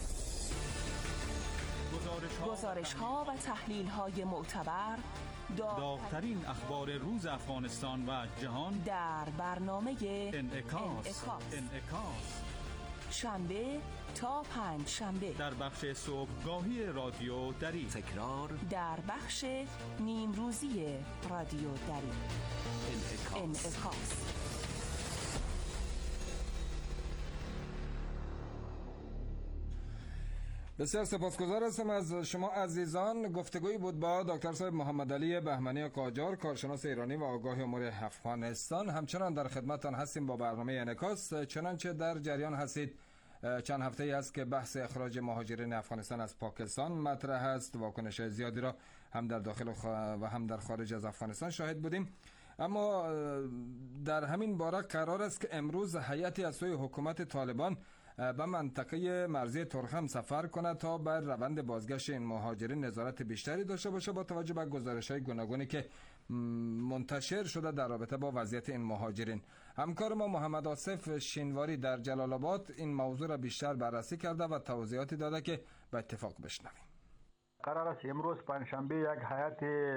گزارش ها و تحلیل های معتبر، داغ‌ترین اخبار روز افغانستان و جهان در برنامه انعکاس. انعکاس. انعکاس. شنبه تا پنج شنبه در بخش صبحگاهی رادیو دری، تکرار در بخش نیم روزی رادیو دری. انعکاس. انعکاس. بسیار سپاسگزار هستم از شما عزیزان. گفتگویی بود با دکتر صاحب محمد علی بهمنی قاجار، کارشناس ایرانی و آگاه امور افغانستان. همچنان در خدمتتان هستیم با برنامه انعکاس. چنانچه در جریان هستید، چند هفته ای است که بحث اخراج مهاجرین افغانستان از پاکستان مطرح است. واکنش زیادی را هم در داخل و هم در خارج از افغانستان شاهد بودیم. اما در همین باره قرار است که امروز هیئتی از سوی حکومت طالبان به منطقه مرزی ترخم سفر کند تا بر روند بازگشت این مهاجرین نظارت بیشتری داشته باشه با توجه به گزارش‌های گوناگونی که منتشر شده در رابطه با وضعیت این مهاجرین. همکار ما محمد آصف شینواری در جلال آباد این موضوع را بیشتر بررسی کرده و توضیحاتی داده که به اتفاق بشنویم. قرار است امروز پنجشنبه یک هیئت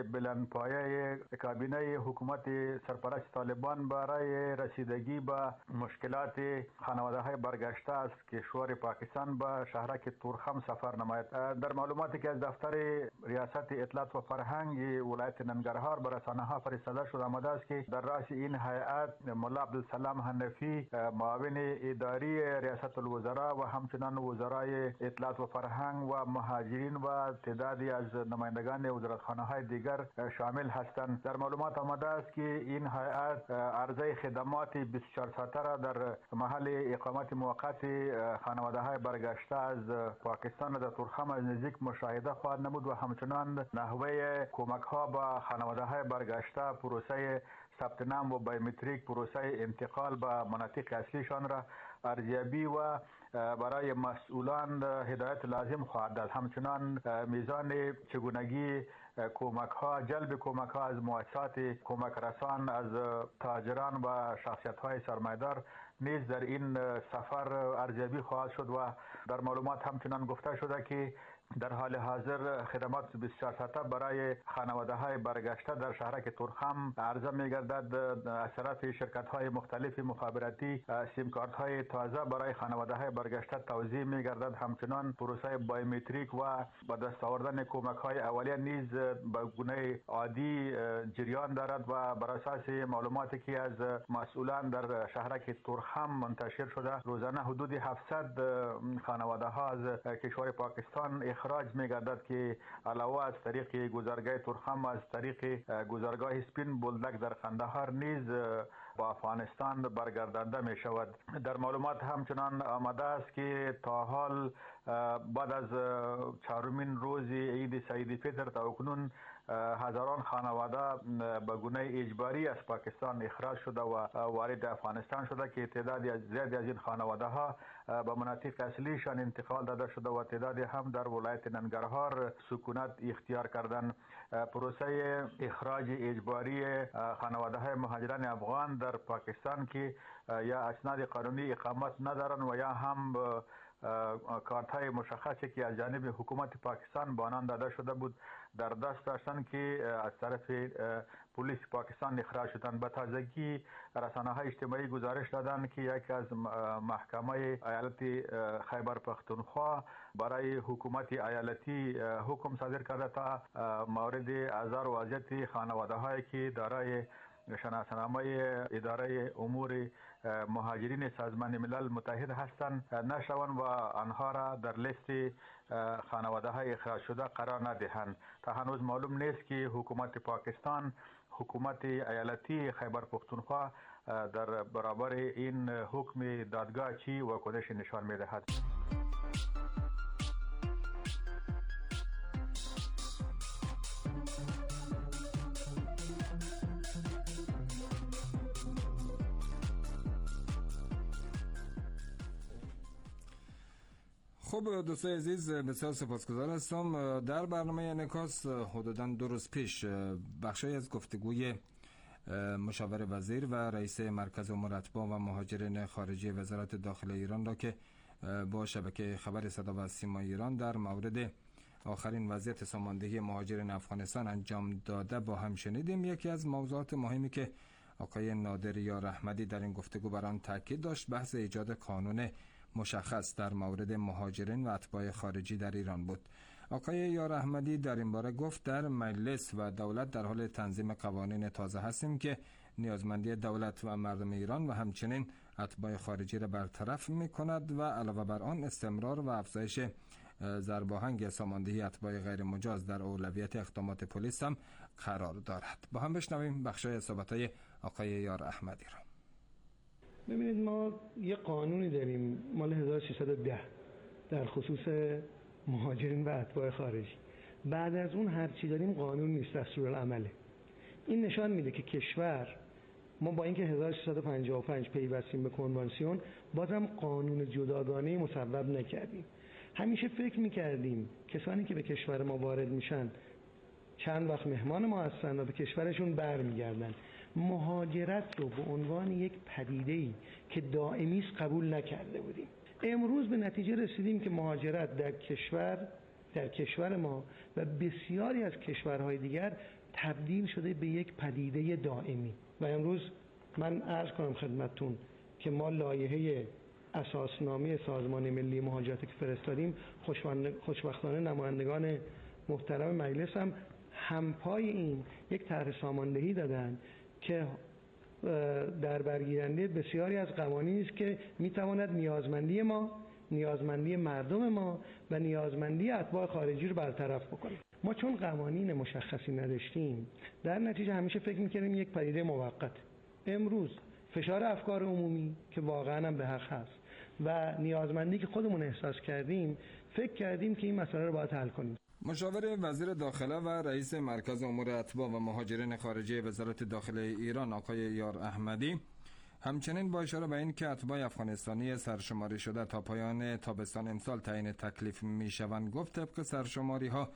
بلندپایه کابینه حکومت سرپرست طالبان برای رسیدگی به مشکلات خانواده‌های برگشته از کشور پاکستان به شهرک تورخم سفر نماید. در معلوماتی که از دفتر ریاست اطلاعات و فرهنگ ولایت ننگرهار به رسانه‌ها فرستاده شده آمده است که در رأس این هیئت ملا عبدالسلام حنفی، معاون اداری ریاست الوزراء و همچنان وزرای اطلاعات و فرهنگ و مهاجرین و تعدادی از نمایندگان وزارتخانه‌های دیگر شامل هستند. در معلومات آمده است که این هیئت عرضه خدمات بیست و چهار ساعته را در محل اقامت موقت خانواده‌های برگشته از پاکستان در تورخم از نزدیک مشاهده خواهد نمود و همچنان نحوه کمک‌ها به خانواده‌های برگشته، پروسه ثبت نام و بایومتریک، پروسه انتقال به مناطق اصلیشان را ارزیابی و برای مسئولان هدایت لازم خواهد داد. همچنان میزان چگونگی کمک ها، جلب کمک ها از مؤسسات کمک رسان، از تاجران و شخصیت های سرمایه‌دار نیز در این سفر ارزیابی خواهد شد و در معلومات همچنان گفته شده که در حال حاضر خدمات بیست و چهار ساعته برای خانواده های برگشته در شهرک تورخم عرضه می گردد. از طرف شرکت های مختلف مخابراتی سیم کارت های تازه برای خانواده های برگشته توزیع می گردد. همچنان پروسه بایومتریک و با دست آوردن کمک های اولیه نیز به گونه عادی جریان دارد و بر اساس معلوماتی که از مسئولان در شهرک تورخم منتشر شده روزانه حدود هفتصد خانواده ها از کشور پاکستان اخراج می‌گردد که علاوه از طریق گذرگاه تورخم از طریق گذرگاه سپین بولدک در قندهار نیز با افغانستان برگردانده می شود. در معلومات همچنان آمده است که تا حال بعد از چهارمین روز عید سعید فطر تا اکنون هزاران خانواده به گونه اجباری از پاکستان اخراج شده و وارد افغانستان شده که تعداد زیادی از این خانواده ها به مناطق اصلیشان انتقال داده شده و تعدادی هم در ولایت ننگرهار سکونت اختیار کردن. پروسه اخراج اجباری خانواده های مهاجران افغان در پاکستان که یا اسناد قانونی اقامت ندارن و یا هم کارت های مشخصی که از جانب حکومت پاکستان به آنان داده شده بود در دست داشتن که از طرف پلیس پاکستان اخراج شدند. به تازگی رسانه های اجتماعی گزارش دادند که یکی از محکمه ایالت خیبر پختونخوا برای حکومت ایالتی حکم صادر کرده تا مورد ازار و اذیت خانواده هایی که دارای شناسنامه اداره امور مهاجرین سازمان ملل متحد هستند نشوند و آنها را در لیست خانواده های اخراج شده قرار ندهند. تا هنوز معلوم نیست که حکومت پاکستان، حکومت ایالتی خیبر پختونخوا در برابر این حکم دادگاه چی واکنش نشان میدهد. خب دوستای عزیز، بسیار سپاسگزار هستم. در برنامه انعکاس حدوداً دو روز پیش بخشی از گفتگوی مشاور وزیر و رئیس مرکز امور اتباع و مهاجرین خارجی وزارت داخله ایران را که با شبکه خبر صدا و سیما ایران در مورد آخرین وضعیت ساماندهی مهاجرین افغانستان انجام داده با هم شنیدیم. یکی از موضوعات مهمی که آقای نادر یار احمدی در این گفتگو بر آن تاکید داشت بحث ایجاد قانون مشخص در مورد مهاجرین و اتباع خارجی در ایران بود. آقای یار احمدی در این باره گفت در مجلس و دولت در حال تنظیم قوانین تازه هستیم که نیازمندی دولت و مردم ایران و همچنین اتباع خارجی را برطرف می کند و علاوه بر آن استمرار و افزایش ضرباهنگ ساماندهی اتباع غیر مجاز در اولویت اقدامات پلیس هم قرار دارد. با هم بشنویم بخشای صحبت‌های آقای یار احمدی را. ببینید، ما یه قانونی داریم مال هزار و سیصد و ده در خصوص مهاجرین و اتباع خارجی. بعد از اون هر چی داریم قانون نیست، دستورالعمله. این نشان میده که کشور، ما با اینکه هزار و سیصد و پنجاه و پنج پیوستیم به کنوانسیون، بازم قانون جداگانه مصوب نکردیم. همیشه فکر میکردیم کسانی که به کشور ما وارد میشن چند وقت مهمان ما هستن و به کشورشون برمیگردن. مهاجرت رو به عنوان یک پدیده‌ای که دائمی است قبول نکرده بودیم. امروز به نتیجه رسیدیم که مهاجرت در کشور در کشور ما و بسیاری از کشورهای دیگر تبدیل شده به یک پدیده دائمی. و امروز من عرض کنم خدمتتون که ما لایحه اساسنامه سازمان ملی مهاجرت که فرستادیم، خوشبختانه نمایندگان محترم مجلس هم همپای این یک طرح ساماندهی دادن که در برگیرنده بسیاری از قوانینی است که میتواند نیازمندی ما، نیازمندی مردم ما و نیازمندی اتباع خارجی رو برطرف بکنه. ما چون قوانین مشخصی نداشتیم، در نتیجه همیشه فکر میکردیم یک پدیده موقت. امروز فشار افکار عمومی که واقعا هم به حق هست و نیازمندی که خودمون احساس کردیم، فکر کردیم که این مسئله رو باید حل کنیم. مشاور وزیر داخله و رئیس مرکز امور اتباع و مهاجرین خارجی وزارت داخله ایران آقای یار احمدی همچنین با اشاره به این که اتباع افغانستانی سرشماری شده تا پایان تابستان امسال تعیین تکلیف میشوند گفت طبق سرشماری ها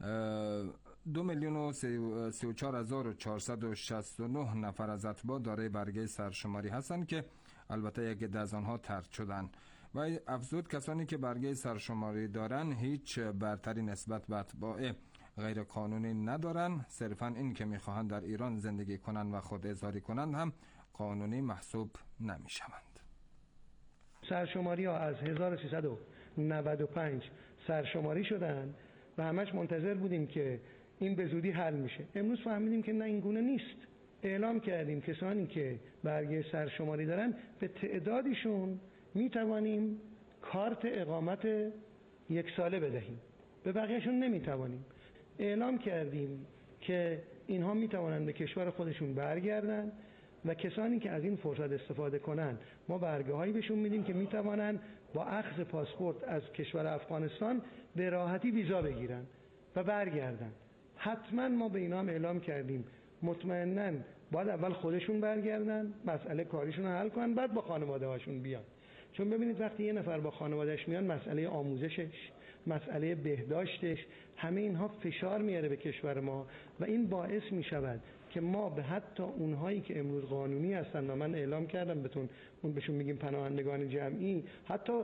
دو میلیون و سی و چهار هزار و چهارصد و شصت و نه نفر از اتباع دارای برگه سرشماری هستند که البته یک عده از آنها طرد شدند. و افزود کسانی که برگه سرشماری دارن هیچ برتری نسبت به اتباع غیر قانونی ندارن، صرفا این که میخواهند در ایران زندگی کنند و خود اظهاری کنند هم قانونی محسوب نمیشوند. سرشماری ها از هزار و سیصد و نود و پنج سرشماری شدن و همش منتظر بودیم که این به زودی حل میشه. امروز فهمیدیم که نه، این گونه نیست. اعلام کردیم کسانی که برگه سرشماری دارن به تعدادیشون می توانیم کارت اقامت یک ساله بدهیم، به بقیهشون نمی توانیم. اعلام کردیم که اینها می توانند به کشور خودشون برگردن و کسانی که از این فرصت استفاده کنند ما برگه هایی بهشون میدیم که می توانند با اخذ پاسپورت از کشور افغانستان به راحتی ویزا بگیرن و برگردن. حتما ما به اینا هم اعلام کردیم مطمئناً باید اول خودشون برگردن، مسئله کاریشون رو حل کنن، بعد با خانواده هاشون بیان. چون ببینید وقتی یه نفر با خانوادهش میان، مسئله آموزشش، مسئله بهداشتش، همه اینها فشار میاره به کشور ما و این باعث میشود که ما به حتی اونهایی که امروز قانونی هستن و من اعلام کردم بهتون، اون بهشون میگیم پناهندگان جمعی، حتی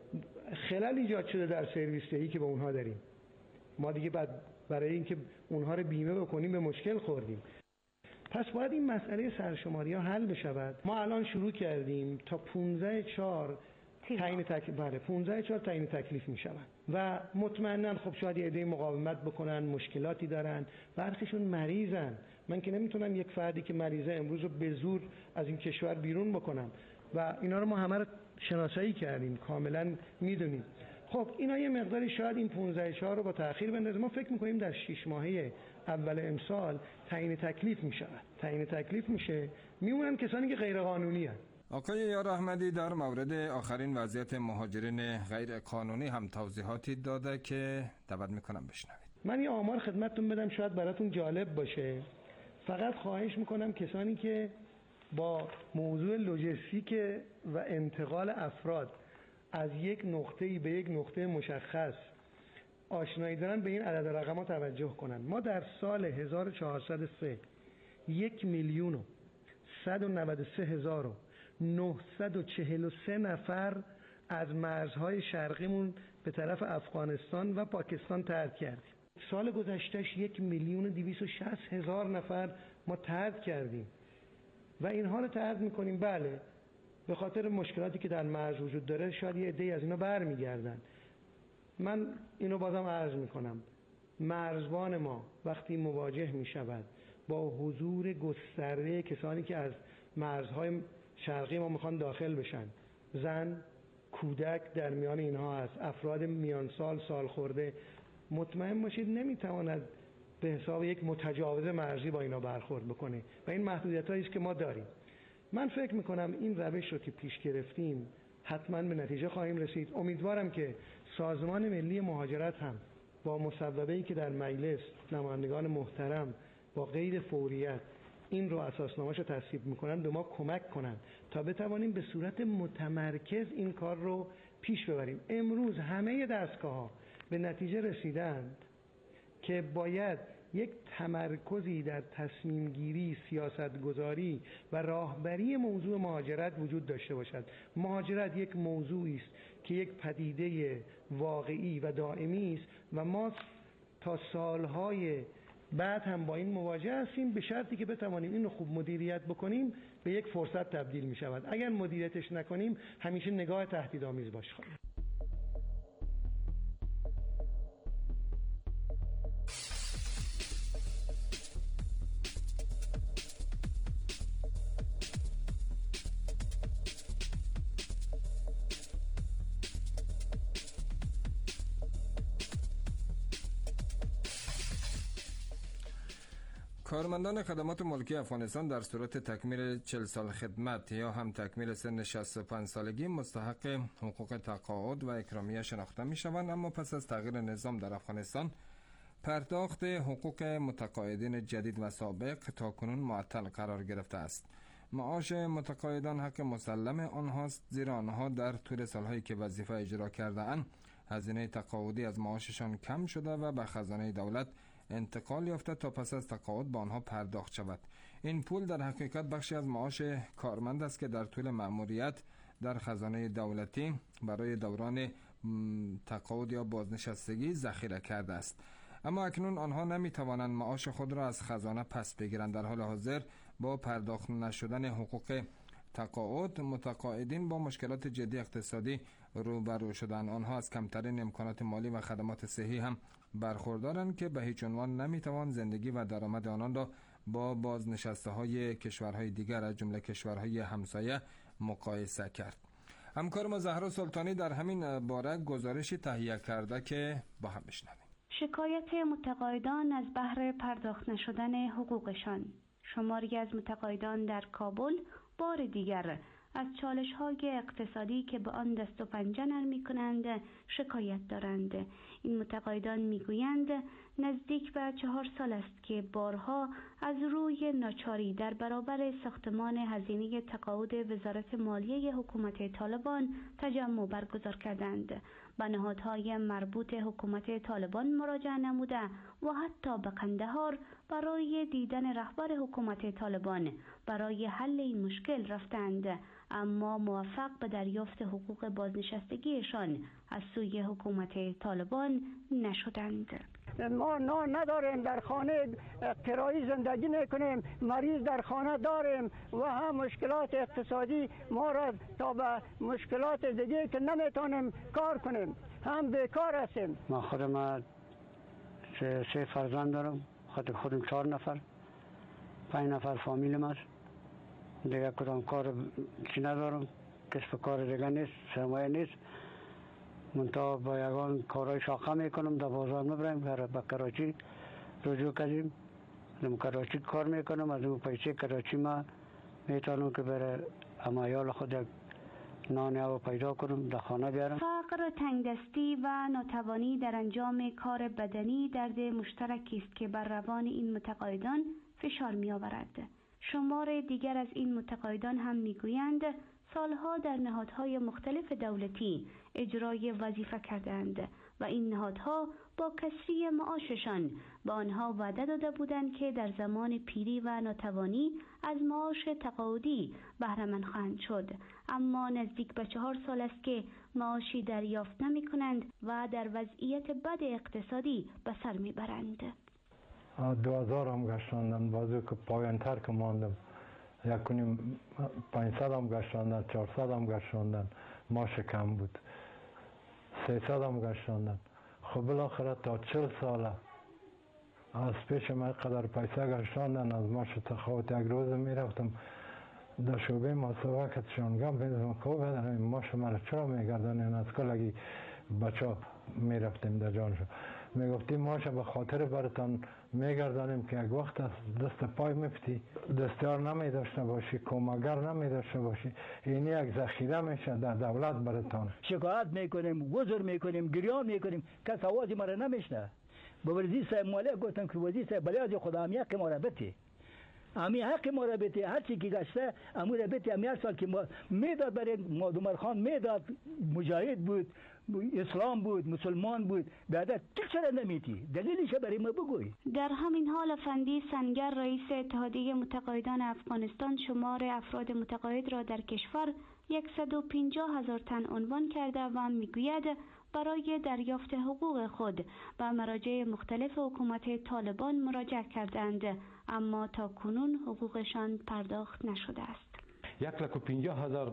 خلل ایجاد شده در سرویس دهی که با اونها داریم. ما دیگه بعد برای اینکه اونها رو بیمه بکنیم به مشکل خوردیم. پس باید این مسئله سرشماری ها حل بشود. ما الان شروع کردیم تا پانزده چهار تعیین تکلیف، بله پانزده چهار تعیین تکلیف میشوند و مطمئنا خب شاید یه عده مقاومت بکنن، مشکلاتی دارن، برخیشون مریضن. من که نمیتونم یک فردی که مریضه امروز رو به زور از این کشور بیرون بکنم و اینا رو ما همه رو شناسایی کردیم، کاملا میدونیم. خب اینا یه مقداری شاید این پانزده چهار رو با تأخیر بندازه. ما فکر میکنیم در شش ماهه اول امسال تعیین تکلیف میشود. تعیین تکلیف میشه، میمونن کسانی که غیر قانونی هستند. آقای یار احمدی در مورد آخرین وضعیت مهاجرین غیر قانونی هم توضیحاتی داده که دعوت میکنم بشنوید. من یه آمار خدمتتون بدم شاید براتون جالب باشه. فقط خواهش میکنم کسانی که با موضوع لوجستیک و انتقال افراد از یک نقطه‌ای به یک نقطه مشخص آشنایی دارن به این عدد رقم‌ها توجه کنن. ما در سال هزار و چهارصد و سه یک میلیون و صد و نود و سه هزار و نهصد و چهل و سه نفر از مرزهای شرقیمون به طرف افغانستان و پاکستان طرد کردیم. سال گذشتهش یک میلیون و دویست و شصت هزار نفر ما طرد کردیم و اینها رو طرد میکنیم. بله به خاطر مشکلاتی که در مرز وجود داره شاید یه عده‌ای از اینا برمیگردن. من اینو بازم عرض میکنم، مرزبان ما وقتی مواجه میشود با حضور گسترده کسانی که از مرزهای شرقی ما میخوان داخل بشن، زن، کودک در میان اینها هست، افراد میان سال، سال خورده، مطمئن باشید نمیتواند به حساب یک متجاوز مرزی با اینا برخورد بکنه و این محدودیتایی است که ما داریم. من فکر میکنم این روش رو که پیش گرفتیم حتما به نتیجه خواهیم رسید. امیدوارم که سازمان ملی مهاجرت هم با مصوبه‌ای که در مجلس نمایندگان محترم با قید فوریت این رو اساسنامه‌اش رو تصویب میکنن به ما کمک کنن تا بتوانیم به صورت متمرکز این کار رو پیش ببریم. امروز همه دستگاه‌ها به نتیجه رسیدند که باید یک تمرکزی در تصمیم گیری، سیاست گذاری و راهبری موضوع مهاجرت وجود داشته باشد. مهاجرت یک موضوعی است که یک پدیده واقعی و دائمی است و ما تا سالهای بعد هم با این مواجه هستیم، به شرطی که بتوانیم این رو خوب مدیریت بکنیم به یک فرصت تبدیل می شود. اگر مدیریتش نکنیم همیشه نگاه تهدیدآمیز باش خواهیم. کارمندان خدمات ملکی افغانستان در صورت تکمیل چهل سال خدمت یا هم تکمیل سن شصت و پنج سالگی مستحق حقوق تقاعد و اکرامیه شناخته می شوند، اما پس از تغییر نظام در افغانستان پرداخت حقوق متقاعدین جدید و سابق تاکنون معطل قرار گرفته است. معاش متقاعدان حق مسلم آنهاست، زیرا آنها در طول سالهایی که وظیفه اجرا کرده اند هزینه تقاعدی از معاششان کم شده و به خزانه دولت انتقال یافته تا پس از تقاعد با آنها پرداخت شود. این پول در حقیقت بخشی از معاش کارمند است که در طول مأموریت در خزانه دولتی برای دوران تقاعد یا بازنشستگی ذخیره کرده است، اما اکنون آنها نمی توانند معاش خود را از خزانه پس بگیرند. در حال حاضر با پرداخت نشدن حقوق تقاعد متقاعدین با مشکلات جدی اقتصادی روبرو شدند. آنها از کمترین امکانات مالی و خدمات صحی هم برخوردارند که به هیچ عنوان نمیتوان زندگی و درآمد آنان را با بازنشسته های کشورهای دیگر از جمله کشورهای همسایه مقایسه کرد. همکار ما زهرا سلطانی در همین باره گزارشی تهیه کرده که با هم بشنویم. شکایت متقاعدان از بهره پرداخت نشدن حقوقشان. شماری از متقاعدان در کابل بار دیگر از چالش‌های اقتصادی که به آن دست و پنجه نرم می‌کنند شکایت دارند. این متقاعدان می‌گویند نزدیک به چهار سال است که بارها از روی ناچاری در برابر ساختمان هزینه تقاعد وزارت مالیه حکومت طالبان تجمع برگزار کردند. به نهادهای مربوط حکومت طالبان مراجعه نموده و حتی به قندهار برای دیدن رهبر حکومت طالبان برای حل این مشکل رفتند، اما موفق به دریافت حقوق بازنشستگیشان از سوی حکومت طالبان نشدند. ما نان نداریم، در خانه کرایی زندگی میکنیم، مریض در خانه داریم و هم مشکلات اقتصادی ما را تا به مشکلات دیگه که نمیتونیم کار کنیم، هم بیکار هستیم. ما خودم سه, سه فرزند دارم، خود خودم چهار نفر، پنج نفر فامیلم است، دیگه کدام کار چی ندارم، کسب کار دیگه نیست، سرمایه نیست. منتها با یگان کارهای شاقه میکنم، در بازار میبرم، به کراچی رجوع کردیم، در کراچی کار میکنم، از اون پیسه کراچی ما میتونم که برای امایال خود نان او پیدا کنم، در خانه بیارم. فقر، تنگدستی و ناتوانی در انجام کار بدنی درد مشترکی است که بر روان این متقاعدان فشار می آورد. شمار دیگر از این متقاعدان هم میگویند سالها در نهادهای مختلف دولتی اجرای وظیفه کردند و این نهادها با کسری معاششان به آنها وعده داده بودند که در زمان پیری و ناتوانی از معاش تقاعدی بهره مند خواهند شد، اما نزدیک به چهار سال است که معاشی دریافت نمی کنند و در وضعیت بد اقتصادی به سر می برند. دو هزار هم گشتاندن، بازو که پایان تر که ماندم یک کنیم پانصد هم گشتاندن، چهارصد هم گشتاندن، ماش کم بود، سیصد هم گشتاندن. خب بالاخره تا چل ساله از پیش من قدر پیسه گشتاندن، از ماش تقاعد یک روز میرفتم در شعبه محاسبه که شانگام بینم که بدنم ماش من چرا میگردانین، از کلگی بچه ها میرفتیم در جانشو میگفتیم ماشه به خاطر براتان میگردانیم که یک وقت از دست پای میفتی، دستیار نمیداشته باشی، کمکگر نمیداشته باشی، این یک ذخیره میشه در دولت براتان. شکایت میکنیم، وزر میکنیم، گریان میکنیم، کس آواز ما را نمیشنه. به وزیر صاحب مالیه گفتم که وزیر صاحب بله از خدا هم حق ما را بتی، امی حق ما را بتی، هر چی که گشته امو را بتی. امی هر سال که ما میداد برای مادومر خان میداد، مجاهد بود، اسلام بود، مسلمان بود، بعد تو چرا نمیتی؟ دلیلش برای ما بگوی. در همین حال افندی سنگر رئیس اتحادیه متقاعدان افغانستان شمار افراد متقاعد را در کشور صد و پنجاه هزار تن عنوان کرده و میگوید برای دریافت حقوق خود به مراجع مختلف حکومت طالبان مراجعه کردند، اما تا کنون حقوقشان پرداخت نشده است. یک لک و پنجاه هزار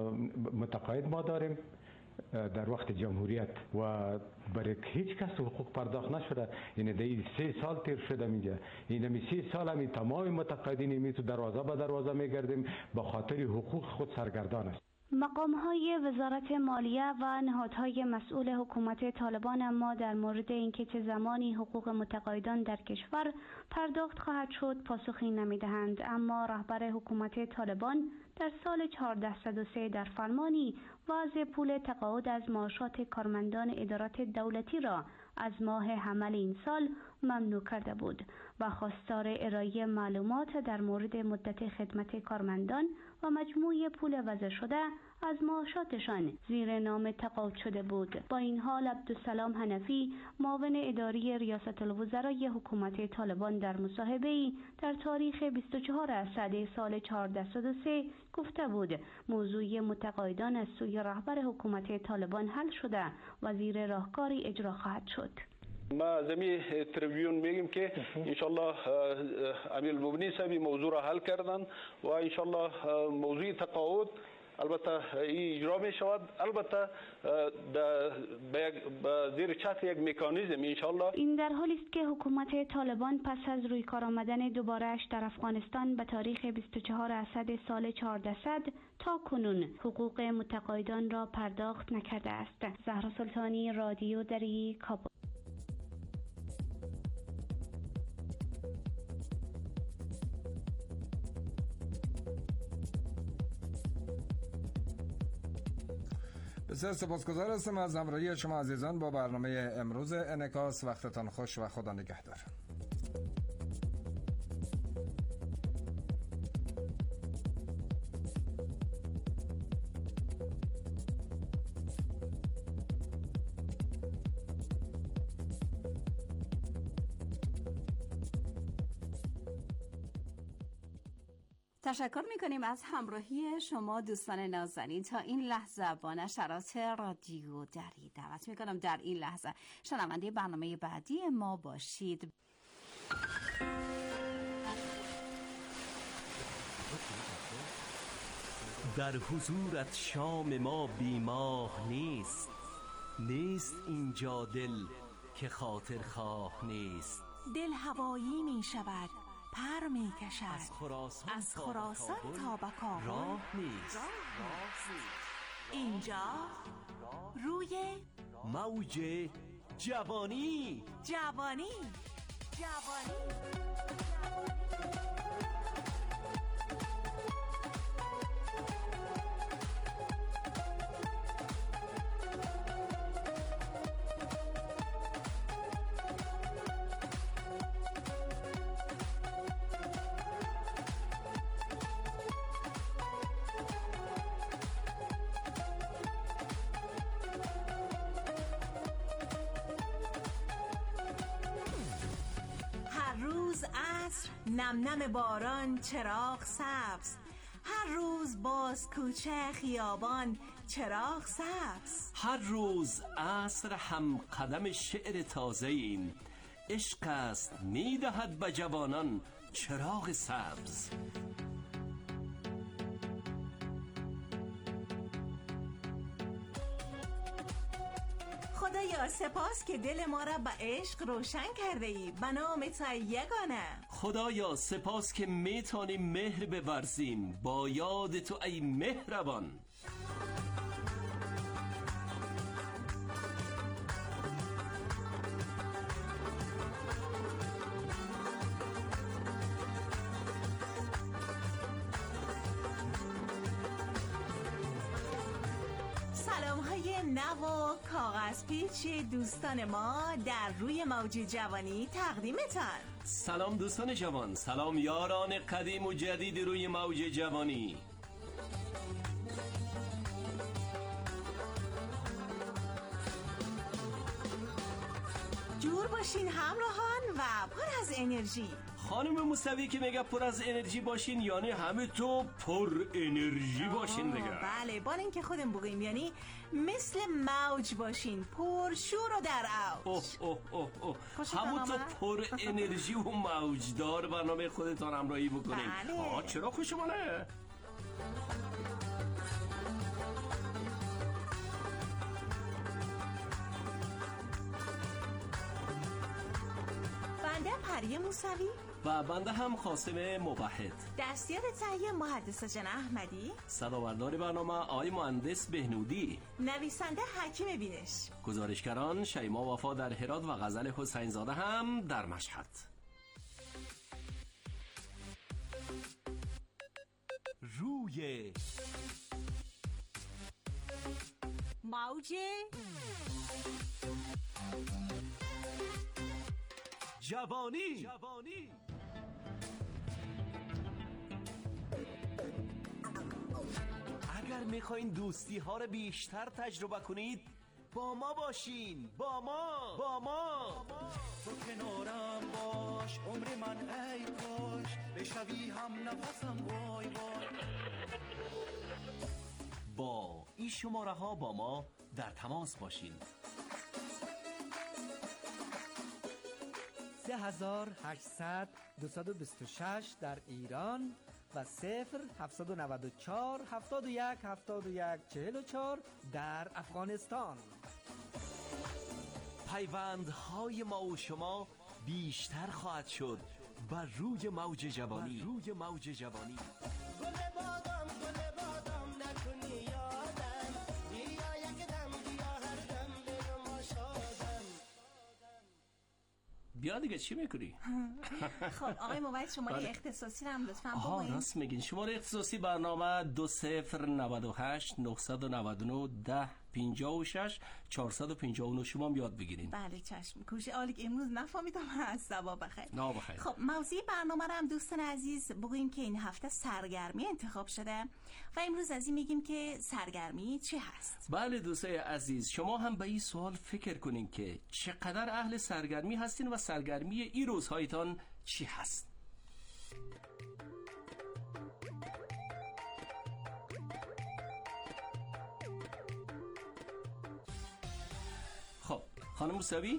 متقاعد ما داریم در وقت جمهوریت و برای هیچ کس حقوق پرداخت نشده. این دیگه سه سال تیر شده میگه، این می سه سال همی تمام متقاعدین می تو دروازه به دروازه میگردیم به خاطر حقوق خود سرگردان است. مقام‌های وزارت مالیه و نهادهای مسئول حکومت طالبان اما در مورد اینکه چه زمانی حقوق متقاعدان در کشور پرداخت خواهد شد پاسخی نمی‌دهند، اما رهبر حکومت طالبان در سال چهارده صد و سه در فرمانی وضع پول تقاعد از معاشات کارمندان ادارات دولتی را از ماه حمل این سال ممنوع کرده بود و خواستار ارائه معلومات در مورد مدت خدمت کارمندان و مجموع پول وضع شده از معاشاتشان زیر نام تقاعد شده بود. با این حال عبدالسلام حنفی معاون اداری ریاست الوزرای حکومت طالبان در مصاحبه‌ای در تاریخ بیست و چهار اسد سال چهارده صد و سه گفته بود موضوع متقاعدان از سوی رهبر حکومت طالبان حل شده و زیر راهکاری اجرا خواهد شد. ما زمین تریبیون میگیم که انشالله امیرالمومنین صاحب موضوع را حل کردن و انشالله موضوع تقاعد البته اجرا می شود، البته به زیر چتر یک مکانیزم انشالله. این در حالی است که حکومت طالبان پس از روی کار آمدن دوباره‌اش در افغانستان به تاریخ بیست و چهار اسد سال چهارده صد تا کنون حقوق متقاعدان را پرداخت نکرده است. زهرا سلطانی، رادیو دری، کابل. بسیار سپاسگزار هستم از همراهی شما عزیزان با برنامه امروز انعکاس. وقتتان خوش و خدا نگهدار. تشکر میکنیم از همراهی شما دوستان نازنین. تا این لحظه با نشرات رادیو دری دعوت میکنم در این لحظه شنونده برنامه بعدی ما باشید. در حضورت شام ما بیماه نیست، نیست اینجا دل که خاطر خواه نیست. دل هوایی می شود، پر می کشد، از خراسان, از خراسان تا به کابل راه نیست. اینجا روی موج جوانی جوانی جوانی نم نم باران چراغ سبز، هر روز باز کوچه خیابان چراغ سبز. هر روز عصر هم قدم شعر تازه این، عشق است میدهد به جوانان چراغ سبز. خدایا سپاس که دل ما را به عشق روشن کرده ای، به نام تو یگانه. خدایا سپاس که میتونیم مهر بورزیم با یاد تو ای مهربان. نو کاغذ پیچ دوستان ما در روی موج جوانی تقدیمتان. سلام دوستان جوان، سلام یاران قدیم و جدید روی موج جوانی. جور باشین همراهان و پر از انرژی. خانم موسوی که میگه پر از انرژی باشین یعنی همه تو پر انرژی باشین دیگه. بله بان این که خودم بگویم یعنی مثل موج باشین، پر شور و در اوج. اوه اوه اوه اوه همون تو پر انرژی و موجدار برنامه خودتان همراهی بکنین. بله. آه چرا خوشمانه؟ بنده پری موسوی و بنده هم قاسم موحد. دستیار تهیه مهندس جان احمدی. صداوردار برنامه آقای مهندس بهنودی. نویسنده حکیم بینش. گزارشگران شیما وفا در هرات و غزل حسین زاده هم در مشهد. روی موج جوانی جوانی اگر میخواین دوستی ها رو بیشتر تجربه کنید با ما باشین، با ما با ما تو کنارم باش عمر من ای کاش بشوی هم نفسم وای وای. با این شماره ها با ما در تماس باشین. سه هزار هشتصد دوصد و بیست و شش در ایران و صفر هفتصد و نود و چهار هفتاد و یک هفتاد و یک چهل و چهار در افغانستان. پیوندهای ما و شما بیشتر خواهد شد بر روی موج جوانی. بر روی موج جوانی. بیا دیگه چی میکنی؟ خب آقای موحد شماره اختصاصی هم لطفاً بگویید. آها راست میگین. شماره اختصاصی برنامه دو صفر نود و هشت نهصد و نود و نه ده پنجاه و شش چهارصد و پنجاه و نه شما هم یاد بگیرین. بله چشم. کوشش عالی که امروز نفهمیدم از سبا بخیر. نه بخیر. خب موضوع برنامه رو هم دوستان عزیز بگویم که این هفته سرگرمی انتخاب شده و امروز از این میگیم که سرگرمی چی هست. بله دوستای عزیز، شما هم به این سوال فکر کنین که چقدر اهل سرگرمی هستین و سرگرمی این روزهایتان چی هست. خب خانم موسوی